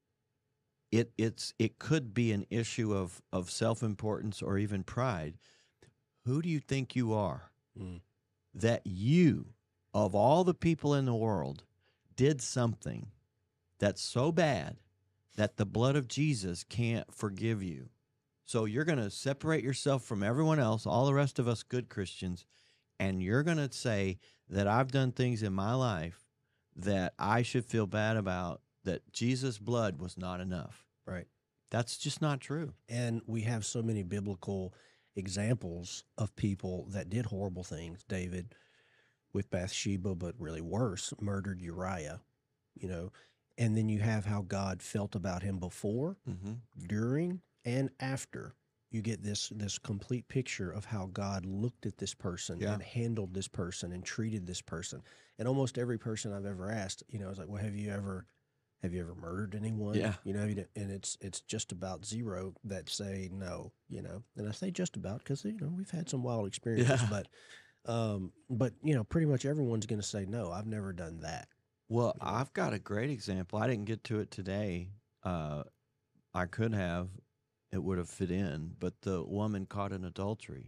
it could be an issue of self-importance or even pride. Who do you think you are? That you, of all the people in the world, did something that's so bad that the blood of Jesus can't forgive you. So you're going to separate yourself from everyone else, all the rest of us good Christians, and you're going to say that I've done things in my life that I should feel bad about, that Jesus' blood was not enough. Right. That's just not true. And we have so many biblical examples of people that did horrible things. David with Bathsheba, but really worse, murdered Uriah, and then you have how God felt about him before, during, and after. You get this complete picture of how God looked at this person and handled this person and treated this person. And almost every person I've ever asked, I was like, well, have you ever murdered anyone? Yeah. And it's just about zero that say no, and I say just about because, we've had some wild experiences, but pretty much everyone's going to say, no, I've never done that. Well, I've got a great example. I didn't get to it today. I could have. It would have fit in. But the woman caught in adultery,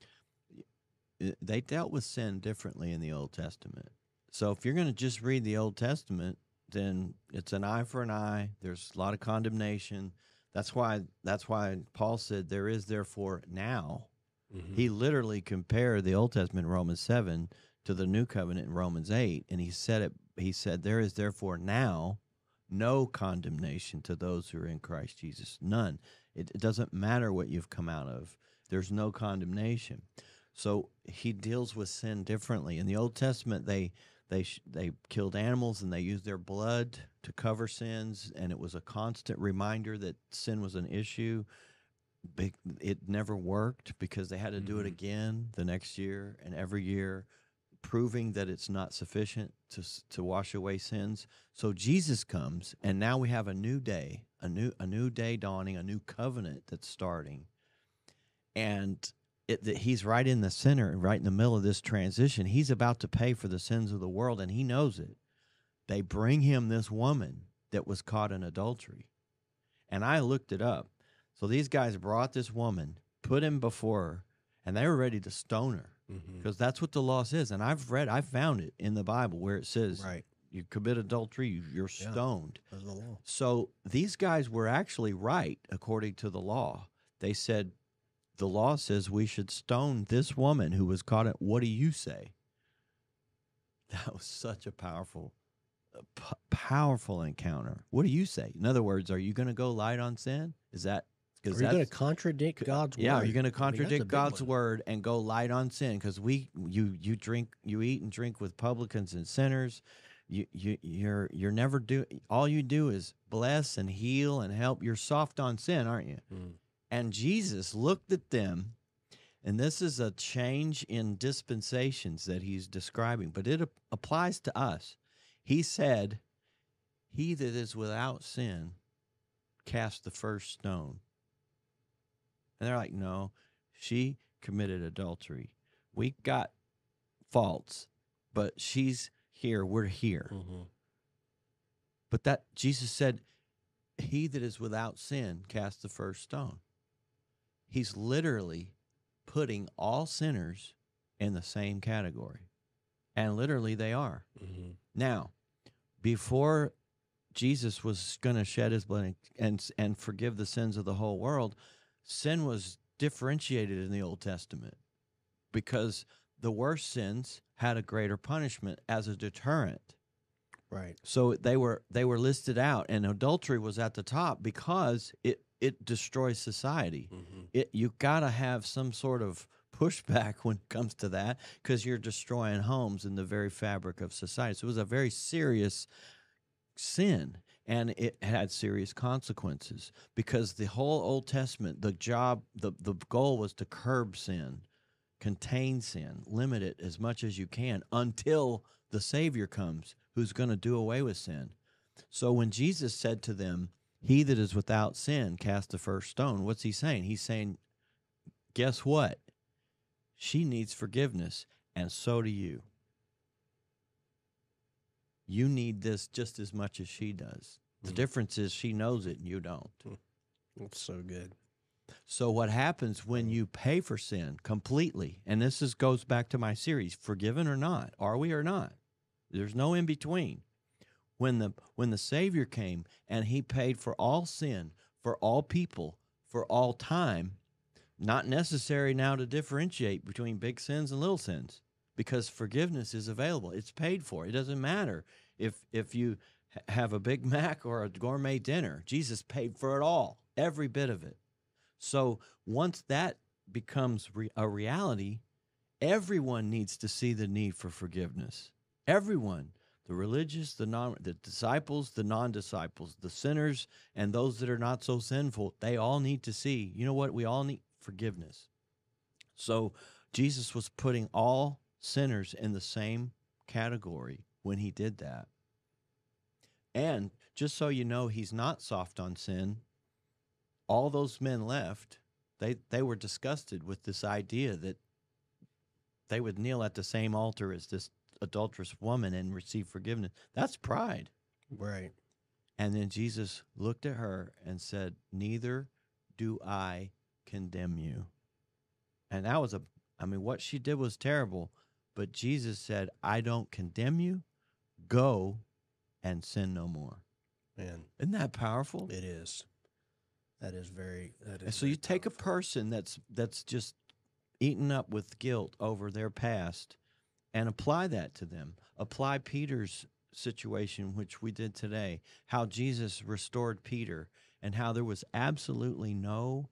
they dealt with sin differently in the Old Testament. So if you're going to just read the Old Testament, then it's an eye for an eye. There's a lot of condemnation. That's why Paul said there is therefore now. He literally compared the Old Testament in Romans 7 to the New Covenant in Romans 8, and he said there is therefore now no condemnation to those who are in Christ Jesus. None. It doesn't matter what you've come out of. There's no condemnation. So he deals with sin differently. In the Old Testament, they killed animals and they used their blood to cover sins, and it was a constant reminder that sin was an issue. It never worked because they had to do it again the next year and every year, proving that it's not sufficient to wash away sins. So Jesus comes, and now we have a new day, a new day dawning, a new covenant that's starting, and he's right in the center, right in the middle of this transition. He's about to pay for the sins of the world, and he knows it. They bring him this woman that was caught in adultery, and I looked it up. So these guys brought this woman, put him before her, and they were ready to stone her. Because that's what the law says. And I found it in the Bible where it says, you commit adultery, you're stoned. That's the law. So these guys were actually right according to the law. They said, the law says we should stone this woman who was caught. What do you say? That was such a powerful encounter. What do you say? In other words, are you going to go light on sin? Are you going to contradict God's word? Yeah, you're going to contradict God's word and go light on sin because you eat and drink with publicans and sinners. You're never all you do is bless and heal and help. You're soft on sin, aren't you? And Jesus looked at them And this is a change in dispensations that he's describing, but it applies to us. He said, "He that is without sin cast the first stone." And they're like, "No, she committed adultery. We got faults, but she's here. We're here." Mm-hmm. But that Jesus said, "He that is without sin cast the first stone." He's literally putting all sinners in the same category. And literally they are. Mm-hmm. Now, before Jesus was going to shed his blood and forgive the sins of the whole world, sin was differentiated in the Old Testament because the worst sins had a greater punishment as a deterrent. Right. So they were listed out, and adultery was at the top because it destroys society. Mm-hmm. You got to have some sort of pushback when it comes to that because you're destroying homes and the very fabric of society. So it was a very serious sin, and it had serious consequences because the whole Old Testament, the goal was to curb sin, contain sin, limit it as much as you can until the Savior comes who's going to do away with sin. So when Jesus said to them, "He that is without sin cast the first stone," what's he saying? He's saying, guess what? She needs forgiveness, and so do you. You need this just as much as she does. The difference is she knows it and you don't. That's so good. So what happens when you pay for sin completely, and this goes back to my series, forgiven or not, are we or not? There's no in between. When the Savior came and he paid for all sin, for all people, for all time, not necessary now to differentiate between big sins and little sins because forgiveness is available. It's paid for. It doesn't matter if you have a Big Mac or a gourmet dinner. Jesus paid for it all, every bit of it. So once that becomes a reality, everyone needs to see the need for forgiveness. Everyone. The religious, the disciples, the non-disciples, the sinners, and those that are not so sinful, they all need to see, you know what? We all need forgiveness. So Jesus was putting all sinners in the same category when he did that. And just so you know, he's not soft on sin. All those men left, they were disgusted with this idea that they would kneel at the same altar as this adulterous woman and receive forgiveness. That's pride. Right. And then Jesus looked at her and said, "Neither do I condemn you." And that was what she did was terrible, but Jesus said, "I don't condemn you. Go and sin no more." Man, isn't that powerful? It is. That is very. And so you take a person that's just eaten up with guilt over their past and apply that to them. Apply Peter's situation, which we did today, how Jesus restored Peter and how there was absolutely no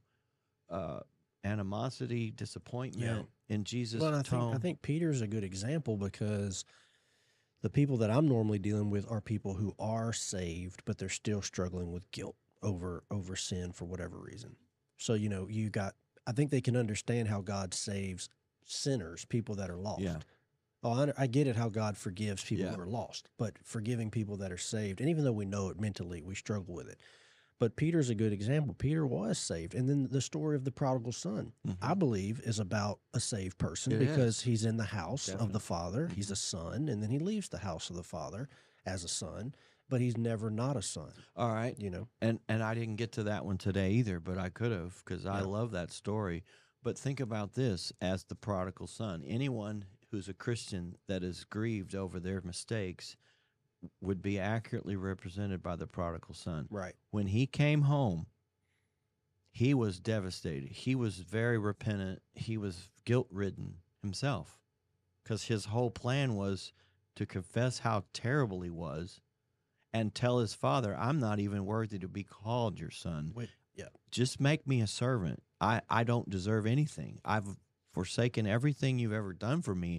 animosity, disappointment in Jesus' tone. I think Peter's a good example because the people that I'm normally dealing with are people who are saved, but they're still struggling with guilt over sin for whatever reason. So, I think they can understand how God saves sinners, people that are lost. Yeah. Oh, I get it how God forgives people Yeah. who are lost, but forgiving people that are saved, and even though we know it mentally, we struggle with it. But Peter's a good example. Peter was saved. And then the story of the prodigal son, I believe, is about a saved person because he's in the house of the Father. He's a son, and then he leaves the house of the Father as a son, but he's never not a son. All right. And I didn't get to that one today either, but I could have because I love that story. But think about this as the prodigal son. Anyone who's a Christian that is grieved over their mistakes would be accurately represented by the prodigal son. Right. When he came home, he was devastated. He was very repentant. He was guilt-ridden himself because his whole plan was to confess how terrible he was and tell his father, "I'm not even worthy to be called your son. Just make me a servant. I don't deserve anything. I've forsaken everything you've ever done for me.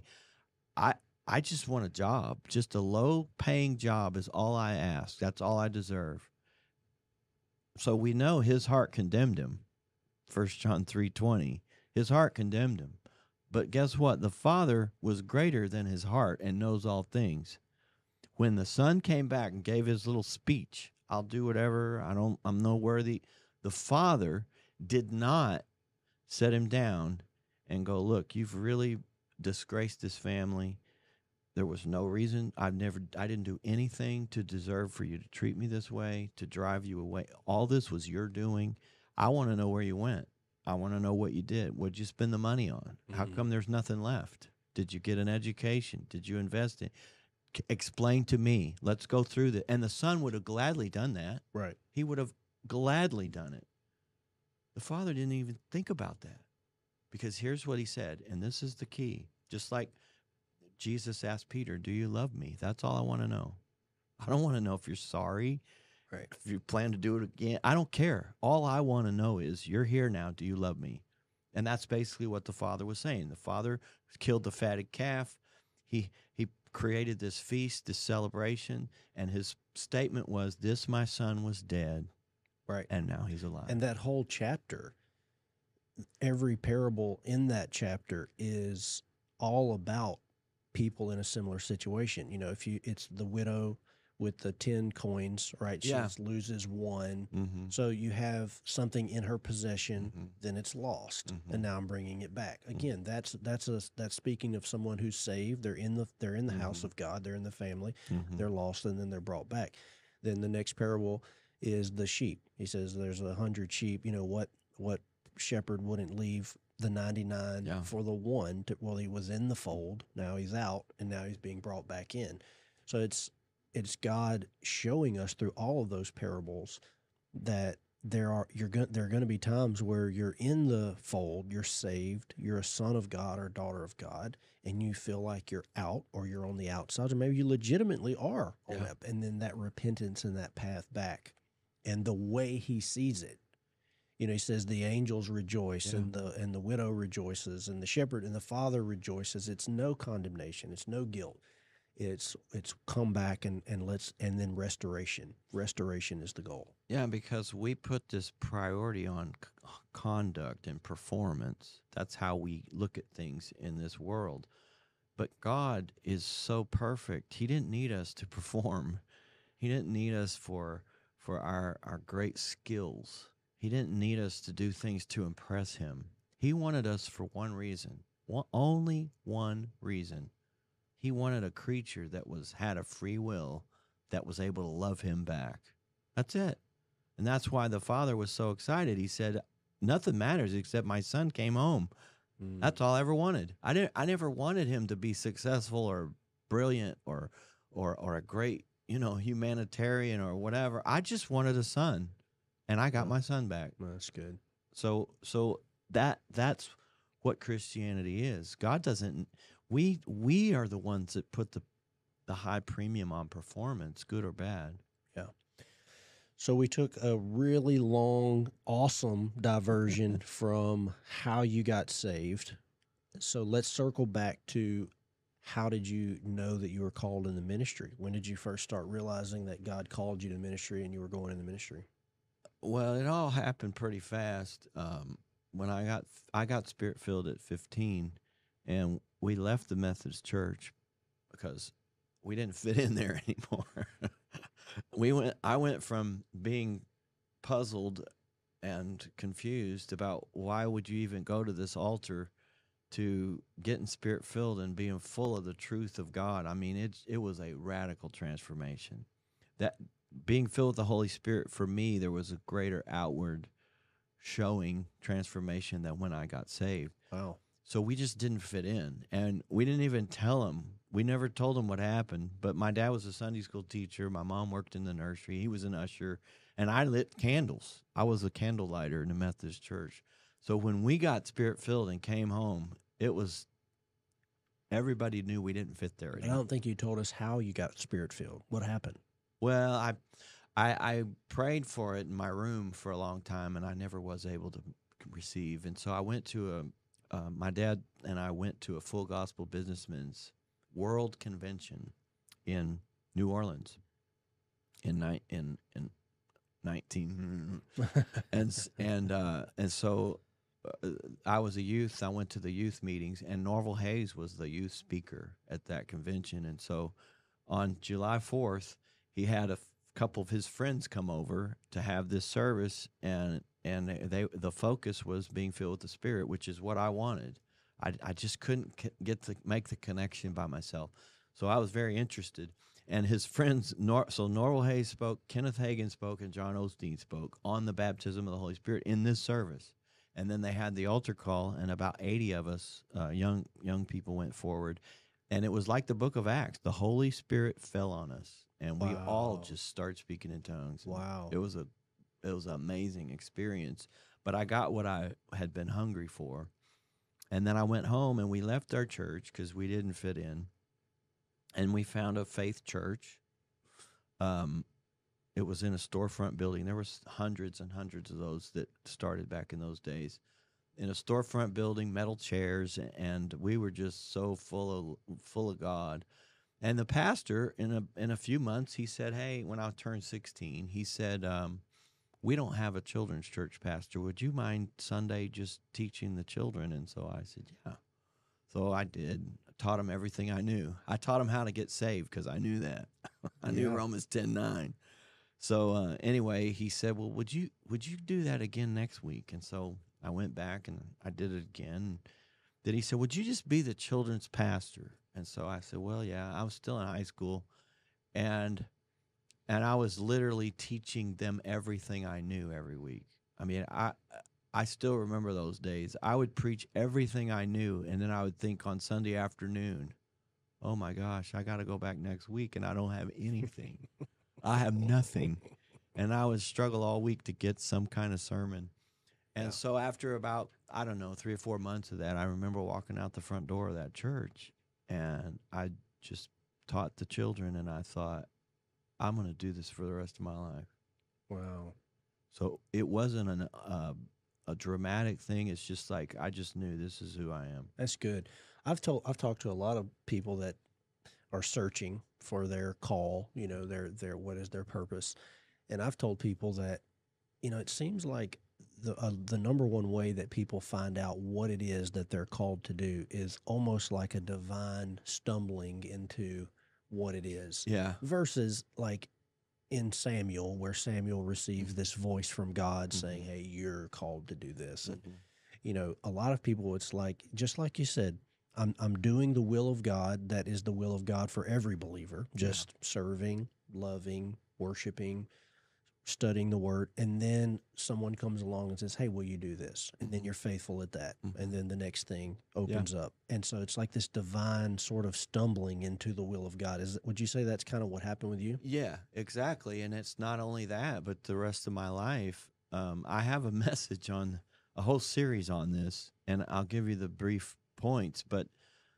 I just want a job. Just a low-paying job is all I ask. That's all I deserve." So we know his heart condemned him. 1 John 3:20. His heart condemned him. But guess what? The Father was greater than his heart and knows all things. When the Son came back and gave his little speech, I'll do whatever, I'm no worthy. The Father did not set him down and go, look, you've really disgraced this family. There was no reason. I didn't do anything to deserve for you to treat me this way, to drive you away. All this was your doing. I want to know where you went. I want to know what you did. What'd you spend the money on? How come there's nothing left? Did you get an education? Did you invest in? Explain to me. Let's go through that. And the Son would have gladly done that. Right. He would have gladly done it. The Father didn't even think about that, because here's what he said, and this is the key. Just like Jesus asked Peter, do you love me? That's all I want to know. I don't want to know if you're sorry, Right. if you plan to do it again. I don't care. All I want to know is, you're here now. Do you love me? And that's basically what the Father was saying. The Father killed the fatted calf. He created this feast, this celebration, and his statement was, this my son was dead, Right. and now he's alive. And that whole chapter, every parable in that chapter is all about people in a similar situation. You know, it's the widow with the 10 coins, right? She Yeah. loses one. Mm-hmm. So you have something in her possession, Mhm. then it's lost, Mhm. and now I'm bringing it back again. That's speaking of someone who's saved. They're in the house of God. They're in the family. Mhm. They're lost, and then they're brought back. Then the next parable is the sheep. He says there's 100 sheep. You know, what shepherd wouldn't leave the 99 Yeah. for the one? He was in the fold. Now he's out, and now he's being brought back in. So it's God showing us through all of those parables that there are going to be times where you're in the fold, you're saved, you're a son of God or daughter of God, and you feel like you're out or you're on the outside, or maybe you legitimately are on Yeah. that, and then that repentance and that path back, and the way he sees it. You know, he says the angels rejoice, Yeah. and the widow rejoices, and the shepherd and the father rejoices. It's no condemnation, it's no guilt. It's come back and then restoration. Restoration is the goal. Yeah, because we put this priority on conduct and performance. That's how we look at things in this world. But God is so perfect. He didn't need us to perform. He didn't need us for our great skills. He didn't need us to do things to impress him. He wanted us for one reason, only one reason. He wanted a creature that had a free will, that was able to love him back. That's it. And that's why the Father was so excited. He said, nothing matters except my son came home. That's all I ever wanted. I never wanted him to be successful or brilliant or a great, humanitarian or whatever. I just wanted a son, and I got my son back. That's good. So that's what Christianity is. God doesn't. We are the ones that put the high premium on performance, good or bad. Yeah. So we took a really long, awesome diversion from how you got saved. So let's circle back to, how did you know that you were called in the ministry? When did you first start realizing that God called you to ministry and you were going in the ministry? Well, it all happened pretty fast. When I got spirit filled at 15, and we left the Methodist Church because we didn't fit in there anymore. I went from being puzzled and confused about why would you even go to this altar, to getting spirit filled and being full of the truth of God. I mean, it was a radical transformation. That being filled with the Holy Spirit, for me, there was a greater outward showing transformation than when I got saved. Wow. So we just didn't fit in, and we didn't even tell him. We never told him what happened, but my dad was a Sunday school teacher. My mom worked in the nursery. He was an usher, and I lit candles. I was a candle lighter in the Methodist church. So when we got spirit-filled and came home, everybody knew we didn't fit there And anymore. I don't think you told us how you got spirit-filled. What happened? Well, I prayed for it in my room for a long time, and I never was able to receive. And so I went to my dad and I went to a Full Gospel Businessmen's World Convention in New Orleans in 19 and so I was a youth. I went to the youth meetings, and Norval Hayes was the youth speaker at that convention. And so on July 4th, he had a couple of his friends come over to have this service, and the focus was being filled with the Spirit, which is what I wanted. I just couldn't get to make the connection by myself. So I was very interested. And his friends, so Norval Hayes spoke, Kenneth Hagin spoke, and John Osteen spoke on the baptism of the Holy Spirit in this service. And then they had the altar call, and about 80 of us, young people, went forward. And it was like the book of Acts. The Holy Spirit fell on us, and we all just started speaking in tongues. Wow. It was an amazing experience. But I got what I had been hungry for. And then I went home, and we left our church because we didn't fit in. And we found a faith church. It was in a storefront building. There was hundreds and hundreds of those that started back in those days. In a storefront building, metal chairs, and we were just so full of God. And the pastor, in a few months, he said, "Hey," when I turned 16, he said, "We don't have a children's church, Pastor. Would you mind Sunday just teaching the children?" And so I said, "Yeah." So I did. I taught them everything I knew. I taught them how to get saved because I knew that. I knew Romans 10:9. So anyway, he said, "Well, would you do that again next week?" And so I went back and I did it again. Then he said, "Would you just be the children's pastor?" And so I said, "Well, yeah." I was still in high school, and I was literally teaching them everything I knew every week. I mean, I still remember those days. I would preach everything I knew, and then I would think on Sunday afternoon, "Oh my gosh, I got to go back next week, and I don't have anything. I have nothing." And I would struggle all week to get some kind of sermon. And so after about, I don't know, 3 or 4 months of that, I remember walking out the front door of that church, and I just taught the children, and I thought, I'm going to do this for the rest of my life. Wow. So it wasn't a dramatic thing. It's just like I just knew this is who I am. That's good. I've talked to a lot of people that are searching for their call, their what is their purpose. And I've told people that, it seems like the number one way that people find out what it is that they're called to do is almost like a divine stumbling into what it is. Yeah. Versus like in Samuel, where Samuel receives this voice from God saying, "Hey, you're called to do this." And, a lot of people, it's like, just like you said, I'm doing the will of God. That is the will of God for every believer, just serving, loving, worshiping, studying the word. And then someone comes along and says, "Hey, will you do this?" And then you're faithful at that. And then the next thing opens up. And so it's like this divine sort of stumbling into the will of God. Would you say that's kind of what happened with you? Yeah, exactly. And it's not only that, but the rest of my life, I have a message on a whole series on this, and I'll give you the brief points. But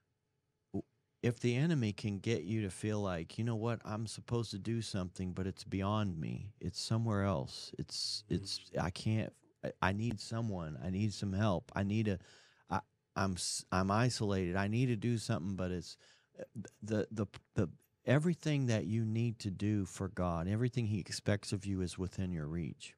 if the enemy can get you to feel like, you know what, I'm supposed to do something, but it's beyond me. It's somewhere else. I can't. I need someone. I need some help. I'm isolated. I need to do something, but it's the everything that you need to do for God, everything He expects of you is within your reach.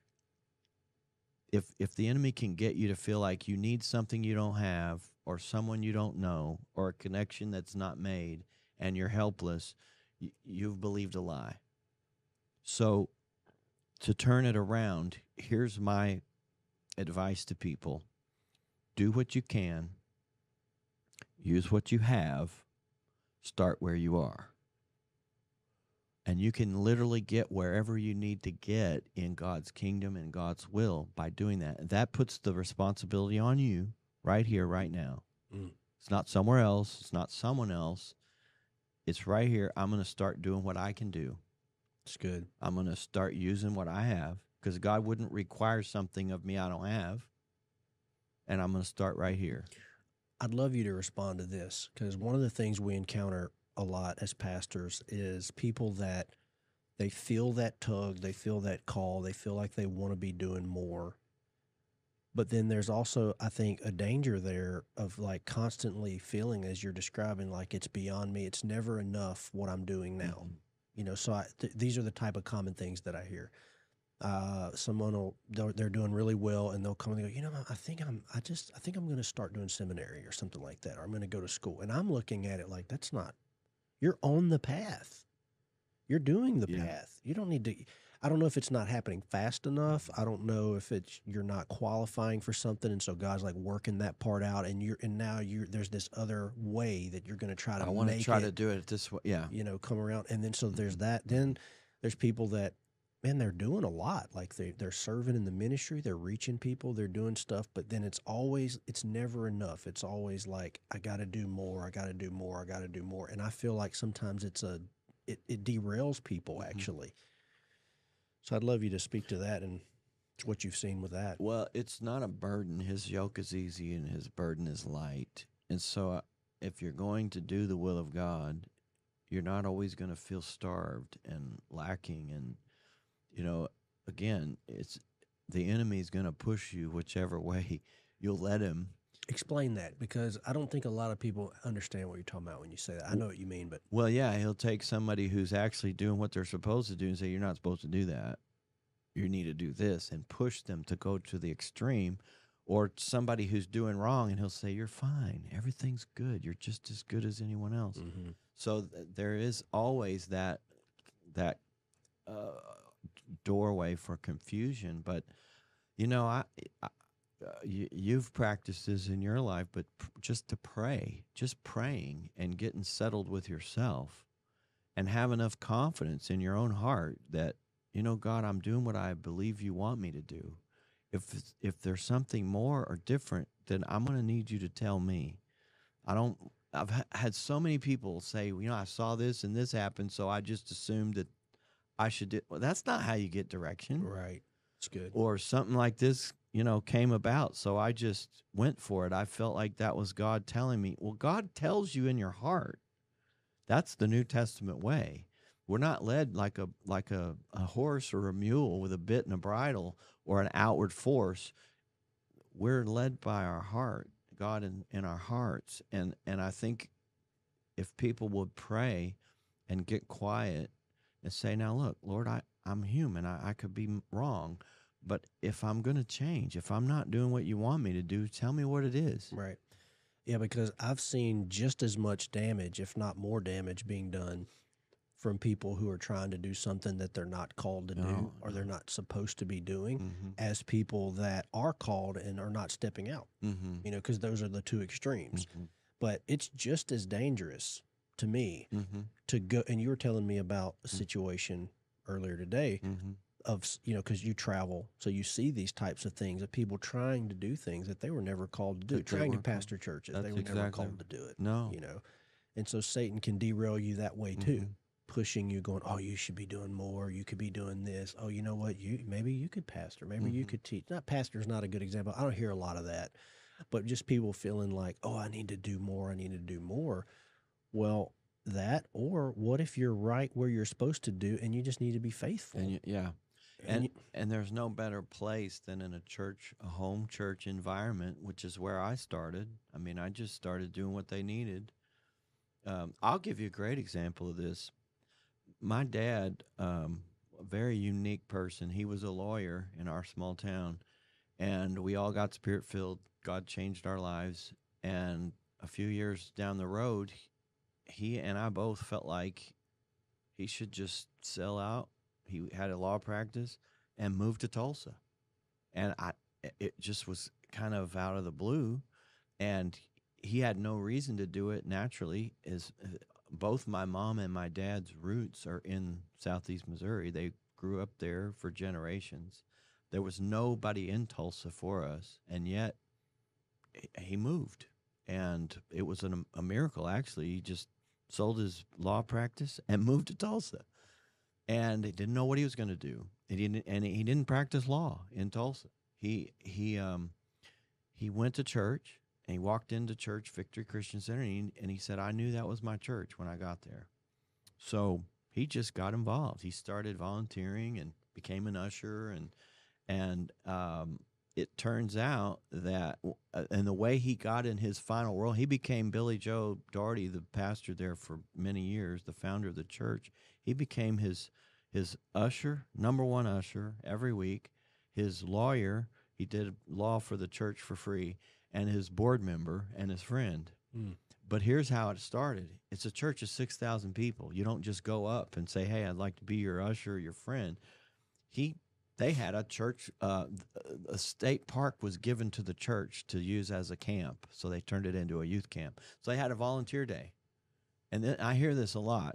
If the enemy can get you to feel like you need something you don't have, or someone you don't know, or a connection that's not made, and you're helpless, you've believed a lie. So to turn it around, here's my advice to people. Do what you can. Use what you have. Start where you are. And you can literally get wherever you need to get in God's kingdom and God's will by doing that. And that puts the responsibility on you right here, right now. It's not somewhere else. It's not someone else. It's right here. I'm going to start doing what I can do. It's good. I'm going to start using what I have, because God wouldn't require something of me I don't have. And I'm going to start right here. I'd love you to respond to this, because one of the things we encounter a lot as pastors is people that they feel that tug, they feel that call, they feel like they want to be doing more. But then there's also, I think, a danger there of like constantly feeling, as you're describing, like it's beyond me. It's never enough what I'm doing now. So these are the type of common things that I hear. Someone will they're doing really well, and they'll come and go, I think I'm going to start doing seminary or something like that, or I'm going to go to school. And I'm looking at it like that's not. You're on the path. You're doing the Yeah. path. You don't need to. I don't know if it's not happening fast enough. I don't know if you're not qualifying for something, and so God's like working that part out, and now there's this other way that you're going to try to I want to make try it, to do it this way. Yeah. come around, and then so there's that. Then there's people that, man, they're doing a lot. Like they're serving in the ministry, they're reaching people, they're doing stuff, but then it's never enough. It's always like, I got to do more, I got to do more, I got to do more. And I feel like sometimes it derails people actually. So I'd love you to speak to that and what you've seen with that. Well, it's not a burden. His yoke is easy and his burden is light. And so if you're going to do the will of God, you're not always going to feel starved and lacking. And, again, it's the enemy's going to push you whichever way you'll let him. Explain that, because I don't think a lot of people understand what you're talking about when you say that. I know what you mean, but Well, yeah, he'll take somebody who's actually doing what they're supposed to do and say, you're not supposed to do that. You need to do this, and push them to go to the extreme. Or somebody who's doing wrong, and he'll say, you're fine. Everything's good. You're just as good as anyone else. So there is always that doorway for confusion. But, you've practiced this in your life, but just to pray, just praying and getting settled with yourself and have enough confidence in your own heart that, God, I'm doing what I believe you want me to do. If there's something more or different, then I'm going to need you to tell me. I've had so many people say, I saw this and this happened, so I just assumed that I should do. Well, that's not how you get direction. right. It's good. Or something like this, came about, so I just went for it. I felt like that was God telling me. Well, God tells you in your heart. That's the New Testament way. We're not led like a horse or a mule with a bit and a bridle or an outward force. We're led by our heart, God in our hearts. And I think if people would pray and get quiet and say, now look, Lord, I'm human. I could be wrong. But if I'm going to change, if I'm not doing what you want me to do, tell me what it is. Right. Yeah, because I've seen just as much damage, if not more damage, being done from people who are trying to do something that they're not called to do or they're not supposed to be doing as people that are called and are not stepping out, because those are the two extremes. But it's just as dangerous to me to go. And you were telling me about a situation earlier today of, because you travel, so you see these types of things of people trying to do things that they were never called to do, trying to pastor churches. They were never called to do it. No. And so Satan can derail you that way too, pushing you, going, oh, you should be doing more. You could be doing this. Oh, you know what? Maybe you could pastor. Maybe you could teach. Not pastor's not a good example. I don't hear a lot of that, but just people feeling like, oh, I need to do more. I need to do more. Well, that, or what if you're right where you're supposed to do and you just need to be faithful? And there's no better place than in a home church environment, which is where I started. I mean, I just started doing what they needed. I'll give you a great example of this. My dad, a very unique person. He was a lawyer in our small town, and we all got Spirit-filled. God changed our lives. And a few years down the road, he and I both felt like he should just sell out. He had a law practice and moved to Tulsa. And it just was kind of out of the blue. And he had no reason to do it naturally. Both my mom and my dad's roots are in Southeast Missouri. They grew up there for generations. There was nobody in Tulsa for us. And yet he moved. And it was a miracle, actually. He just sold his law practice and moved to Tulsa. And he didn't know what he was going to do. He didn't practice law in Tulsa. He went to church, and he walked into church, Victory Christian Center, and he said, I knew that was my church when I got there. So he just got involved. He started volunteering and became an usher, and it turns out that and the way he got in his final role, he became Billy Joe Daugherty, the pastor there for many years, the founder of the church. He became his his usher, number one usher every week, his lawyer, he did law for the church for free, and his board member and his friend. Mm. But here's how it started. It's a church of 6,000 people. You don't just go up and say, "Hey, I'd like to be your usher or your friend." They had a church, a state park was given to the church to use as a camp. So they turned it into a youth camp. So they had a volunteer day. And then I hear this a lot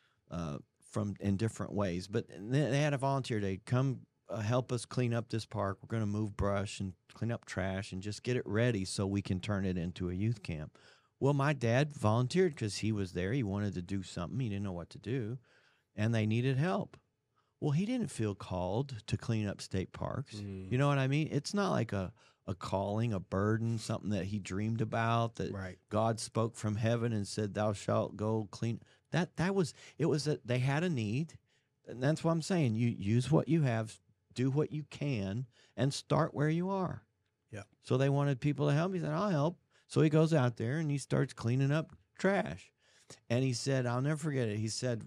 from in different ways, but they had a volunteer day. Come help us clean up this park. We're going to move brush and clean up trash and just get it ready so we can turn it into a youth camp. Well, my dad volunteered because he was there. He wanted to do something. He didn't know what to do, and they needed help. Well, he didn't feel called to clean up state parks. You know what I mean? It's not like a calling, a burden, something that he dreamed about, that Right. God spoke from heaven and said, "Thou shalt go clean." It was that they had a need, and that's what I'm saying. You use what you have, do what you can, and start where you are. Yeah. So they wanted people to help. He said, "I'll help." So he goes out there and he starts cleaning up trash. And he said, I'll never forget it. He said,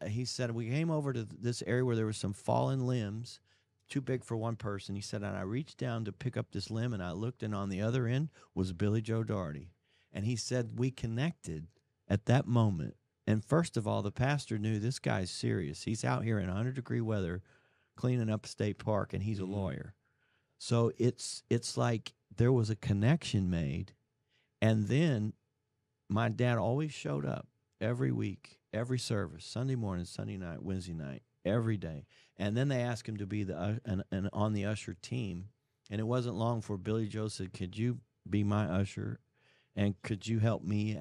we came over to this area where there was some fallen limbs, too big for one person. He said, and I reached down to pick up this limb, and I looked, and on the other end was Billy Joe Daugherty. And he said, we connected at that moment. And first of all, the pastor knew this guy's serious. He's out here in 100-degree weather cleaning up a state park, and he's a lawyer. So it's like there was a connection made. And then my dad always showed up every week, every service, Sunday morning, Sunday night, Wednesday night, every day. And then they asked him to be on the usher team. And it wasn't long before Billy Joe said, "Could you be my usher? And could you help me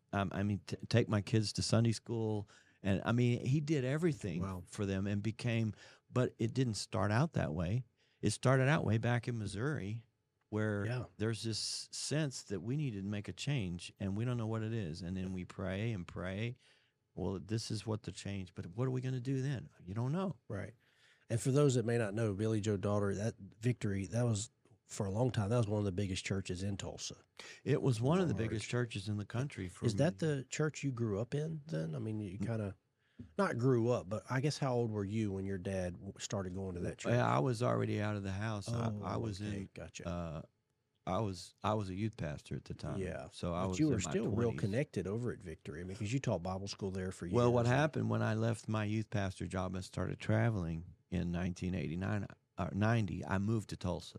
take my kids to Sunday school?" And I mean, he did everything for them and but it didn't start out that way. It started out way back in Missouri, where there's this sense that we need to make a change, and we don't know what it is. And then we pray and pray. Well, this is what the change, but what are we going to do then? You don't know. Right. And for those that may not know, Billy Joe Daugherty, that Victory, that was, for a long time, that was one of the biggest churches in Tulsa. It was one of the biggest churches in the country. Is that the church you grew up in then? I mean, you kind of, not grew up, but I guess how old were you when your dad started going to that church? Yeah, I was already out of the house. I was Gotcha. I was a youth pastor at the time. Yeah. So But you were still real connected over at Victory. I mean, because you taught Bible school there for years. Well, what happened when I left my youth pastor job and started traveling in 1989 or 90, I moved to Tulsa.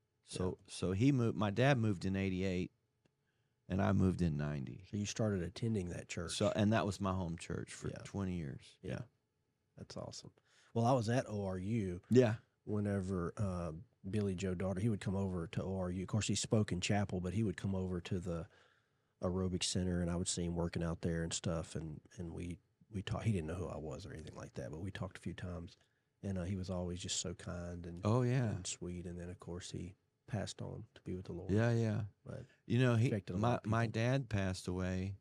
So he moved. My dad moved in 88, and I moved in 90. So you started attending that church. So, and that was my home church for 20 years. Yeah. That's awesome. Well, I was at ORU. Yeah. Whenever Billy Joe Daugherty, he would come over to ORU. Of course, he spoke in chapel, but he would come over to the aerobic center, and I would see him working out there and stuff. And we talked. He didn't know who I was or anything like that, but we talked a few times. And he was always just so kind and and sweet. And then, of course, he passed on to be with the Lord. Yeah, yeah. But you know, my dad passed away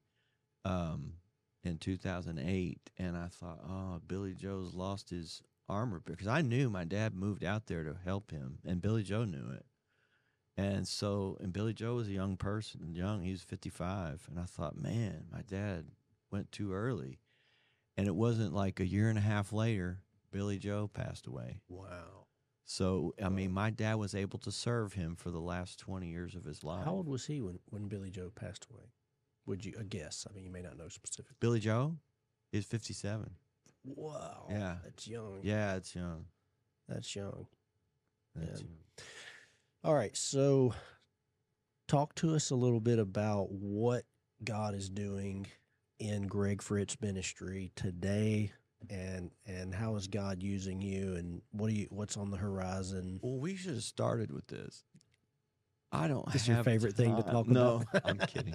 in 2008, and I thought, oh, Billy Joe's lost his armor, because I knew my dad moved out there to help him, and Billy Joe knew it. And Billy Joe was a young person, he was 55, and I thought, man, my dad went too early. And it wasn't like a year and a half later, Billy Joe passed away. Wow. So, I mean, my dad was able to serve him for the last 20 years of his life. How old was he when Billy Joe passed away? Would you guess? I mean, you may not know specifically. Billy Joe is 57. Wow. Yeah. That's young. Yeah, it's young. That's young. That's young. All right. So talk to us a little bit about what God is doing in Greg Fritz ministry today, and how is God using you, and what's on the horizon? Well, we should have started with this. I don't This have your favorite thing to talk No, about? I'm kidding.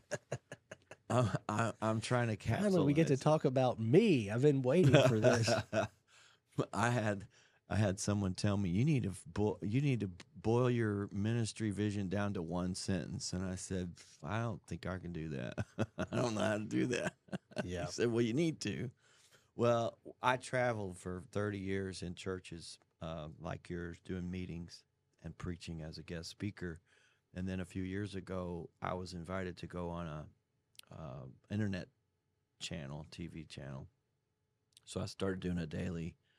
I'm trying to capitalize. Finally, we get to talk about me. I've been waiting for this. I had someone tell me, you need to boil your ministry vision down to one sentence, and I said, I don't think I can do that. I don't know how to do that. Yeah. He said, well, you need to. Well, I traveled for 30 years in churches like yours, doing meetings and preaching as a guest speaker, and then a few years ago, I was invited to go on a internet channel, TV channel. So I started doing a daily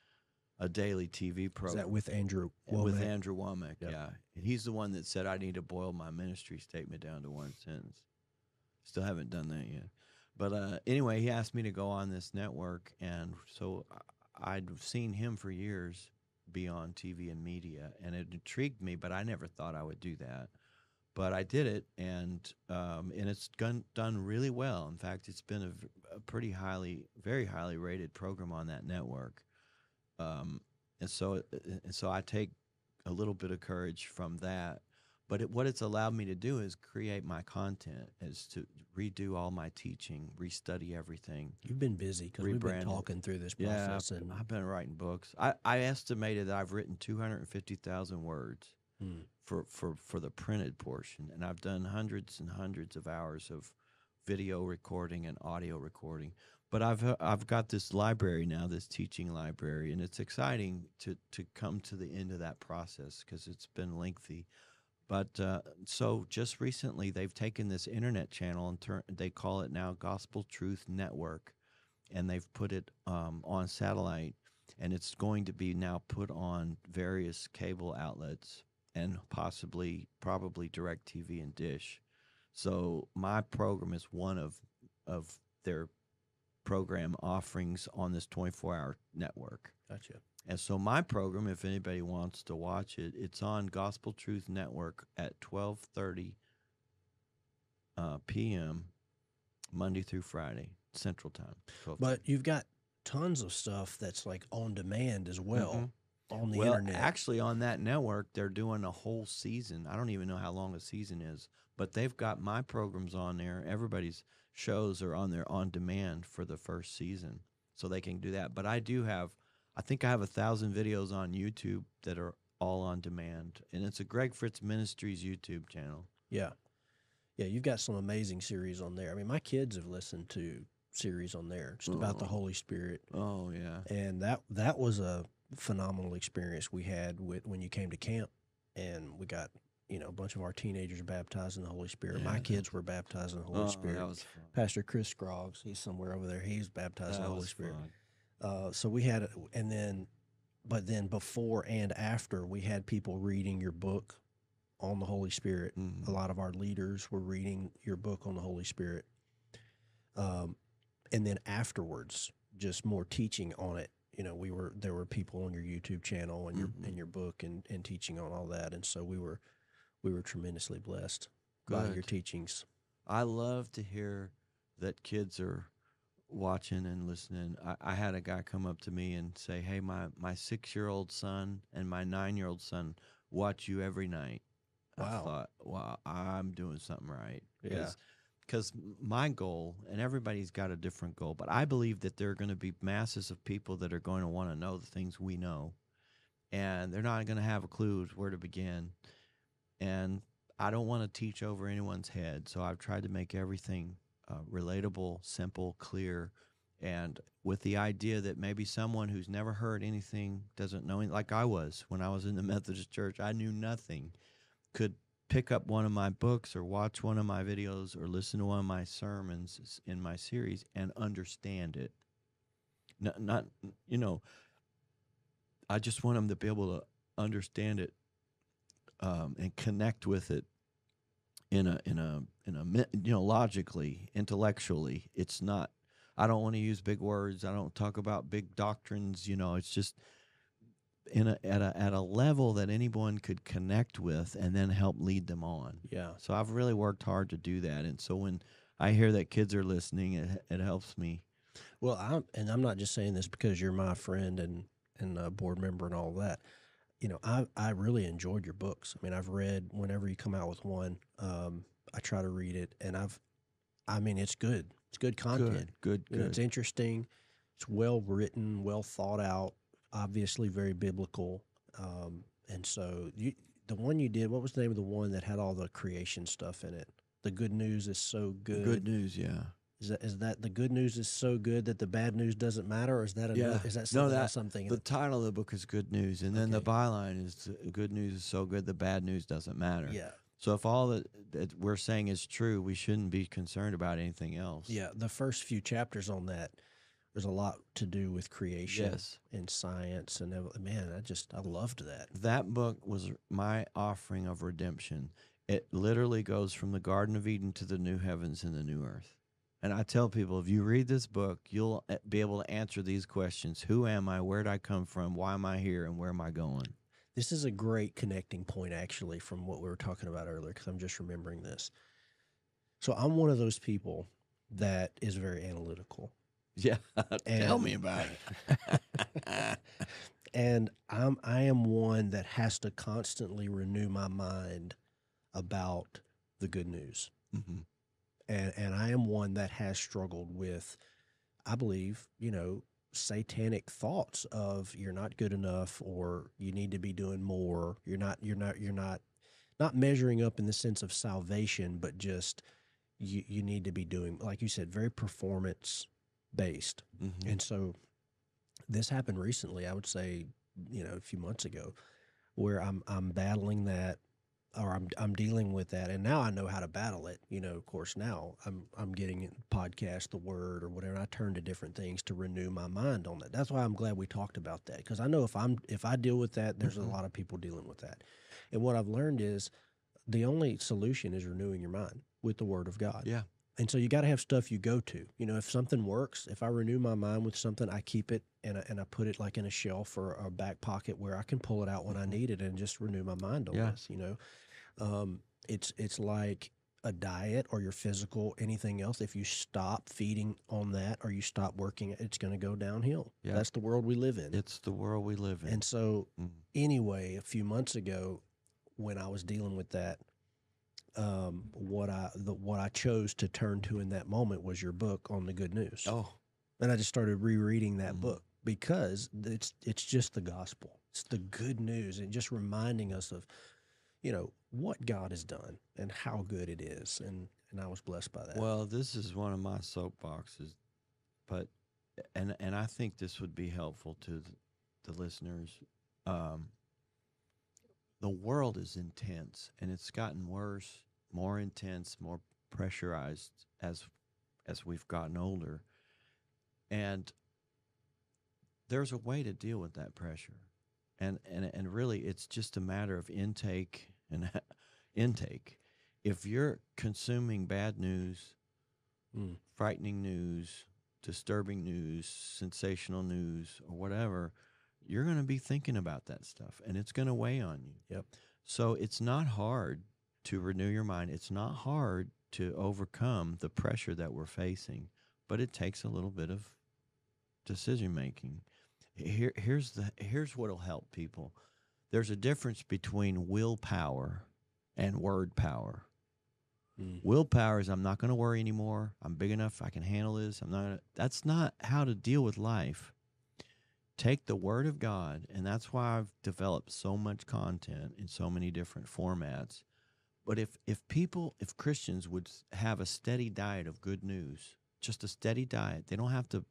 a daily TV Is program. that with Andrew With Womack? Andrew Womack, Yep. yeah. And he's the one that said I need to boil my ministry statement down to one sentence. Still haven't done that yet. But anyway, he asked me to go on this network, and so I'd seen him for years be on TV and media, and it intrigued me, but I never thought I would do that. But I did it, and it's done really well. In fact, it's been a pretty very highly rated program on that network. And so I take a little bit of courage from that. But what it's allowed me to do is create my content, is to redo all my teaching, restudy everything. You've been busy because we've been Rebranded. talking through this Yeah, process. And I've been writing books. I estimated that I've written 250,000 words for the printed portion, and I've done hundreds and hundreds of hours of video recording and audio recording. But I've got this library now, this teaching library, and it's exciting to come to the end of that process because it's been lengthy. But so just recently, they've taken this internet channel and they call it now Gospel Truth Network, and they've put it on satellite, and it's going to be now put on various cable outlets and probably DirecTV and Dish. So my program is one of their program offerings on this 24-hour network. gotcha. And so my program, if anybody wants to watch it, it's on Gospel Truth Network at 12:30 p.m. Monday through Friday, Central Time. 12:30. But you've got tons of stuff that's like on demand as well on the well, internet. actually, on that network, they're doing a whole season. I don't even know how long a season is, but they've got my programs on there. Everybody's shows are on there on demand for the first season, so they can do that. But I think I have 1,000 videos on YouTube that are all on demand, and it's a Greg Fritz Ministries YouTube channel. Yeah. Yeah, you've got some amazing series on there. I mean, my kids have listened to series on there just about the Holy Spirit. Oh, yeah. And that was a phenomenal experience we had when you came to camp, and we got, a bunch of our teenagers baptized in the Holy Spirit. Yeah, My kids were baptized in the Holy Spirit. That was fun. Pastor Chris Scroggs, he's somewhere over there. He's baptized in the Holy Spirit. Fun. So we had, but then before and after, we had people reading your book on the Holy Spirit. Mhm. A lot of our leaders were reading your book on the Holy Spirit. And then afterwards, just more teaching on it. There were people on your YouTube channel and your book and teaching on all that. And so we were tremendously blessed by your Good. teachings. I love to hear that kids are watching and listening. I had a guy come up to me and say, "Hey, my 6-year-old son and my 9-year-old son watch you every night." I Wow. thought, wow, I'm doing something right. Yeah. Because my goal, and everybody's got a different goal, but I believe that there are going to be masses of people that are going to want to know the things we know, and they're not going to have a clue where to begin. And I don't want to teach over anyone's head, so I've tried to make everything relatable, simple, clear, and with the idea that maybe someone who's never heard anything, doesn't know anything, like I was when I was in the Methodist Church, I knew nothing, could pick up one of my books or watch one of my videos or listen to one of my sermons in my series and understand it. Not I just want them to be able to understand it and connect with it in a logically, intellectually. It's not. I don't want to use big words. I don't talk about big doctrines. It's just at a level that anyone could connect with and then help lead them on. Yeah. So I've really worked hard to do that, and so when I hear that kids are listening, it helps me. Well, I'm not just saying this because you're my friend and a board member and all that. I really enjoyed your books. I mean, I've read whenever you come out with one. I try to read it, and it's good. It's good content. Good. It's interesting. It's well written, well thought out. Obviously, very biblical. And so the one you did, what was the name of the one that had all the creation stuff in it? The good news is so good. Good news, yeah. Is that the good news is so good that the bad news doesn't matter, or is that Yeah. is that No, something else I'm thinking? The title of the book is Good News, and then the Okay. byline is Good News is so good, the bad news doesn't matter. Yeah. So if all that we're saying is true, we shouldn't be concerned about anything else. Yeah, the first few chapters on that, There's a lot to do with creation Yes. and science, and man, I loved that. That book was my offering of redemption. It literally goes from the Garden of Eden to the new heavens and the new earth. And I tell people, if you read this book, you'll be able to answer these questions. Who am I? Where did I come from? Why am I here? And where am I going? This is a great connecting point, actually, from what we were talking about earlier, because I'm just remembering this. So I'm one of those people that is very analytical. Yeah. Tell And- me about it. And I am one that has to constantly renew my mind about the good news. Mhm. And I am one that has struggled with, I believe, satanic thoughts of you're not good enough, or you need to be doing more. You're not measuring up in the sense of salvation, but just you need to be doing, like you said, very performance based. Mhm. And so this happened recently, I would say, a few months ago, where I'm battling that, or I'm dealing with that, and now I know how to battle it. Of course, now I'm getting in podcast, the word, or whatever. I turn to different things to renew my mind on that. That's why I'm glad we talked about that, because I know if I deal with that, there's a lot of people dealing with that. And what I've learned is the only solution is renewing your mind with the Word of God. Yeah. And so you got to have stuff you go to. If something works, if I renew my mind with something, I keep it and I put it like in a shelf or a back pocket where I can pull it out when I need it and just renew my mind on Yeah. this. It's like a diet or your physical, anything else. If you stop feeding on that or you stop working, it's going to go downhill. Yeah. That's the world we live in. It's the world we live in. And so, Mhm. anyway, a few months ago, when I was dealing with that, what I chose to turn to in that moment was your book on the good news. Oh, And I just started rereading that Mhm. book because it's just the gospel. It's the good news, and just reminding us of, what God has done and how good it is. And I was blessed by that. well, this is one of my soapboxes, but and I think this would be helpful to the listeners. The world is intense, and it's gotten worse, more intense, more pressurized as we've gotten older. And there's a way to deal with that pressure. And really it's just a matter of intake and intake. If you're consuming bad news, Mm. frightening news, disturbing news, sensational news, or whatever, you're going to be thinking about that stuff and it's going to weigh on you. Yep. So it's not hard to renew your mind. It's not hard to overcome the pressure that we're facing, but it takes a little bit of decision making. Here's what'll help people. There's a difference between willpower and word power. Mm. Willpower is I'm not going to worry anymore. I'm big enough. I can handle this. That's not how to deal with life. Take the Word of God, and that's why I've developed so much content in so many different formats. But if Christians would have a steady diet of good news, just a steady diet, they don't have to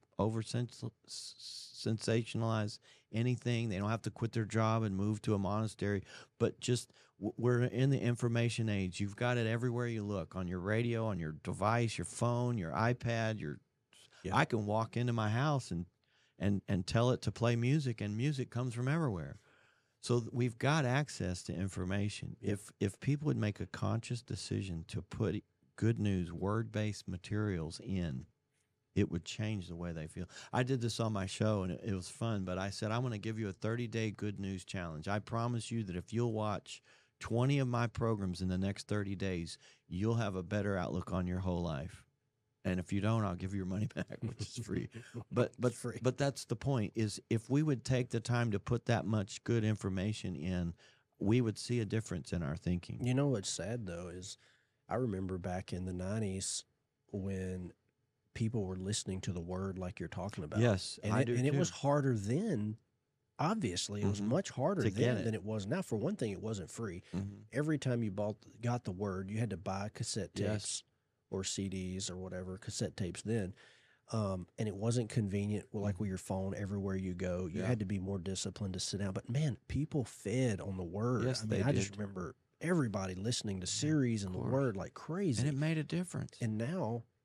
sensationalize anything. They don't have to quit their job and move to a monastery, but just we're in the information age. You've got it everywhere you look, on your radio, on your device, your phone, your iPad. Yeah. I can walk into my house and tell it to play music, and music comes from everywhere. So we've got access to information. If people would make a conscious decision to put good news, word-based materials in, it would change the way they feel. I did this on my show, and it was fun, but I said, I'm going to give you a 30-day good news challenge. I promise you that if you'll watch 20 of my programs in the next 30 days, you'll have a better outlook on your whole life. And if you don't, I'll give you your money back, which is free. But Free. but that's the point, is if we would take the time to put that much good information in, we would see a difference in our thinking. You know what's sad, though, is I remember back in the 90s when people were listening to the word like you're talking about. Yes, And I it, do and it too. was harder then. Obviously, it was Mhm. much harder To get then it. than it was now. For one thing, it wasn't free. Mhm. Every time you got the word, you had to buy cassette tapes Yes. or CDs or whatever, cassette tapes then. And it wasn't convenient, like with your phone everywhere you go. You Yeah. had to be more disciplined to sit down. But man, people fed on the word. Yes, I mean, they I just did. remember everybody listening to series and the course. word like crazy. And it made a difference. And now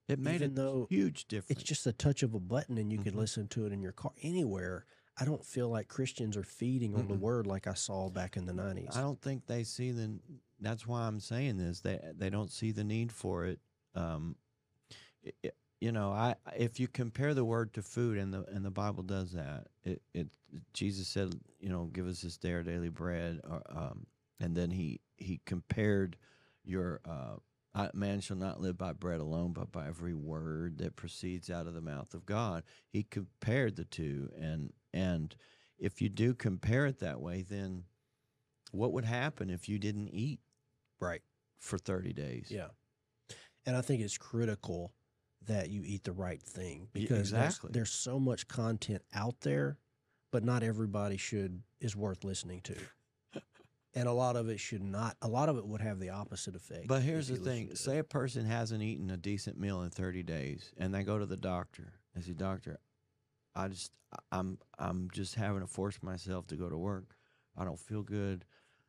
It made even a though huge difference. it's just a touch of a button and you could Mhm. listen to it in your car anywhere. I don't feel like Christians are feeding on the Mm-mm. word like I saw back in the 90s. I don't think they see the. That's why I'm saying this. They don't see the need for it. Um, you know, if you compare the word to food, and the Bible does that. Jesus said, you know, give us this day our daily bread, and then he compared your man shall not live by bread alone, but by every word that proceeds out of the mouth of God. He compared the two, and if you do compare it that way, then what would happen if you didn't eat Right. for 30 days? Yeah. And I think it's critical that you eat the right thing Yeah, because exactly. there's so much content out there, but not everybody is worth listening to. And a lot of it should not. A lot of it would have the opposite effect. But here's if the you listen thing. to Say it. a person hasn't eaten a decent meal in 30 days and they go to the doctor and say, "Doctor, I'm just having to force myself to go to work. I don't feel good.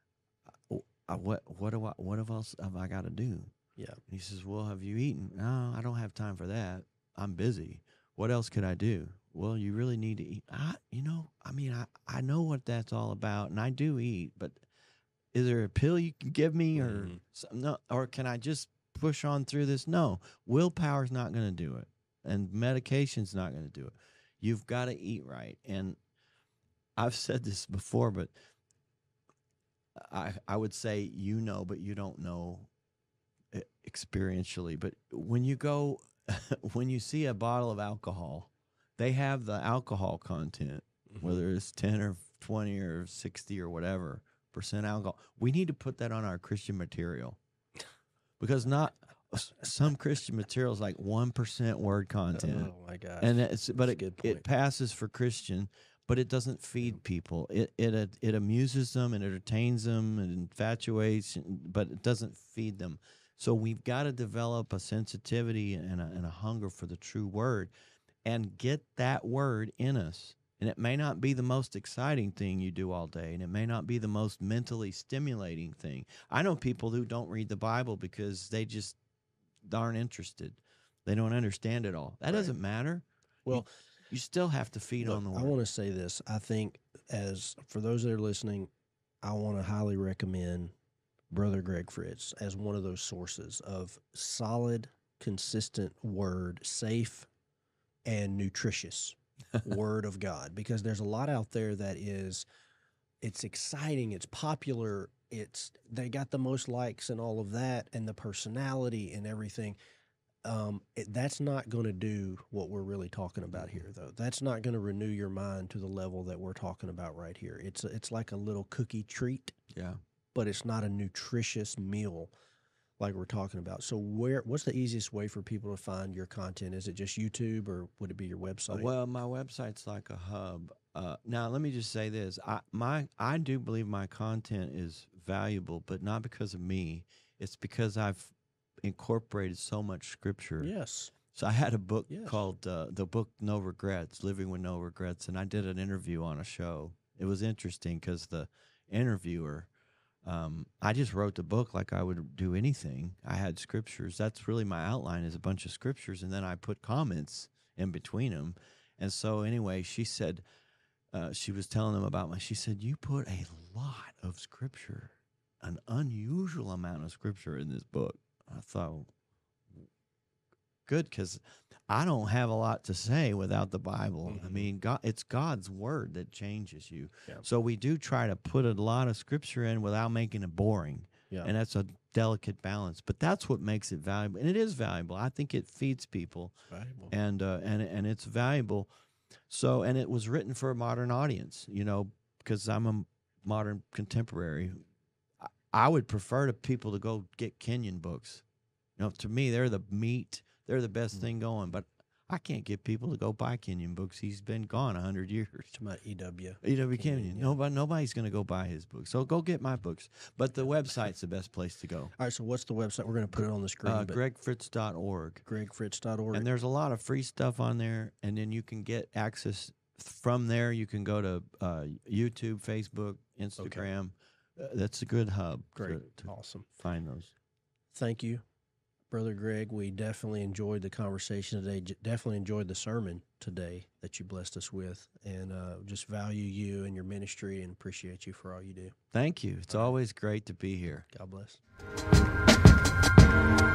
What else have I got to do?" Yeah. And he says, "Well, have you eaten?" "No, I don't have time for that. I'm busy. What else could I do?" "Well, you really need to eat." I know what that's all about, and I do eat, but is there a pill you can give me, or no, or can I just push on through this? No, willpower's not going to do it, and medication's not going to do it. You've got to eat right. And I've said this before, but I would say but you don't know experientially. But when you go, when you see a bottle of alcohol, they have the alcohol content, whether it's 10 or 20 or 60 or whatever percent alcohol. We need to put that on our Christian material, because not some Christian material is like 1% word content. Oh my gosh! And That's a good point. it passes for Christian, but it doesn't feed people. It amuses them and entertains them and infatuates, but it doesn't feed them. So we've got to develop a sensitivity and a hunger for the true word, and get that word in us. And it may not be the most exciting thing you do all day, and it may not be the most mentally stimulating thing. I know people who don't read the Bible because they just aren't interested. They don't understand it all. That Right. doesn't matter. Well, you still have to feed look, on the I word. want to say this. I think, as for those that are listening, I want to highly recommend Brother Greg Fritz as one of those sources of solid, consistent word, safe and nutritious word of God, because there's a lot out there that it's exciting, it's popular, they got the most likes and all of that, and the personality and everything. That's not going to do what we're really talking about here, though. That's not going to renew your mind to the level that we're talking about right here. It's like a little cookie treat, Yeah. but it's not a nutritious meal like we're talking about. So what's the easiest way for people to find your content? Is it just YouTube, or would it be your website? Well, my website's like a hub. Now, let me just say this: I do believe my content is valuable, but not because of me. It's because I've incorporated so much scripture. Yes. So I had a book Yes. called the book No Regrets, Living with No Regrets, and I did an interview on a show. It was interesting because the interviewer, I just wrote the book like I would do anything. I had scriptures. That's really my outline, is a bunch of scriptures, and then I put comments in between them. And so anyway, she said, she was telling them about she said, "You put a lot of scripture, an unusual amount of scripture in this book." I thought, good, because I don't have a lot to say without the Bible. I mean, it's God's word that changes you. Yeah. So we do try to put a lot of scripture in without making it boring. Yeah. And that's a delicate balance. But that's what makes it valuable. And it is valuable. I think it feeds people. Valuable. And it's valuable. So, and it was written for a modern audience, because I'm a modern contemporary. I would prefer to people to go get Kenyon books. To me, they're the meat. They're the best thing going. But I can't get people to go buy Kenyon books. He's been gone 100 years. To my E.W. Kenyon. Yeah. Nobody's going to go buy his books. So go get my books. But the website's the best place to go. All right, so what's the website? We're going to put it on the screen. GregFritz.org. GregFritz.org. And there's a lot of free stuff on there. And then you can get access from there. You can go to YouTube, Facebook, Instagram. That's a good hub. Great. To Awesome. find those. Thank you. Brother Greg, we definitely enjoyed the conversation today. Definitely enjoyed the sermon today that you blessed us with, and just value you and your ministry and appreciate you for all you do. Thank you. It's always great to be here. God bless.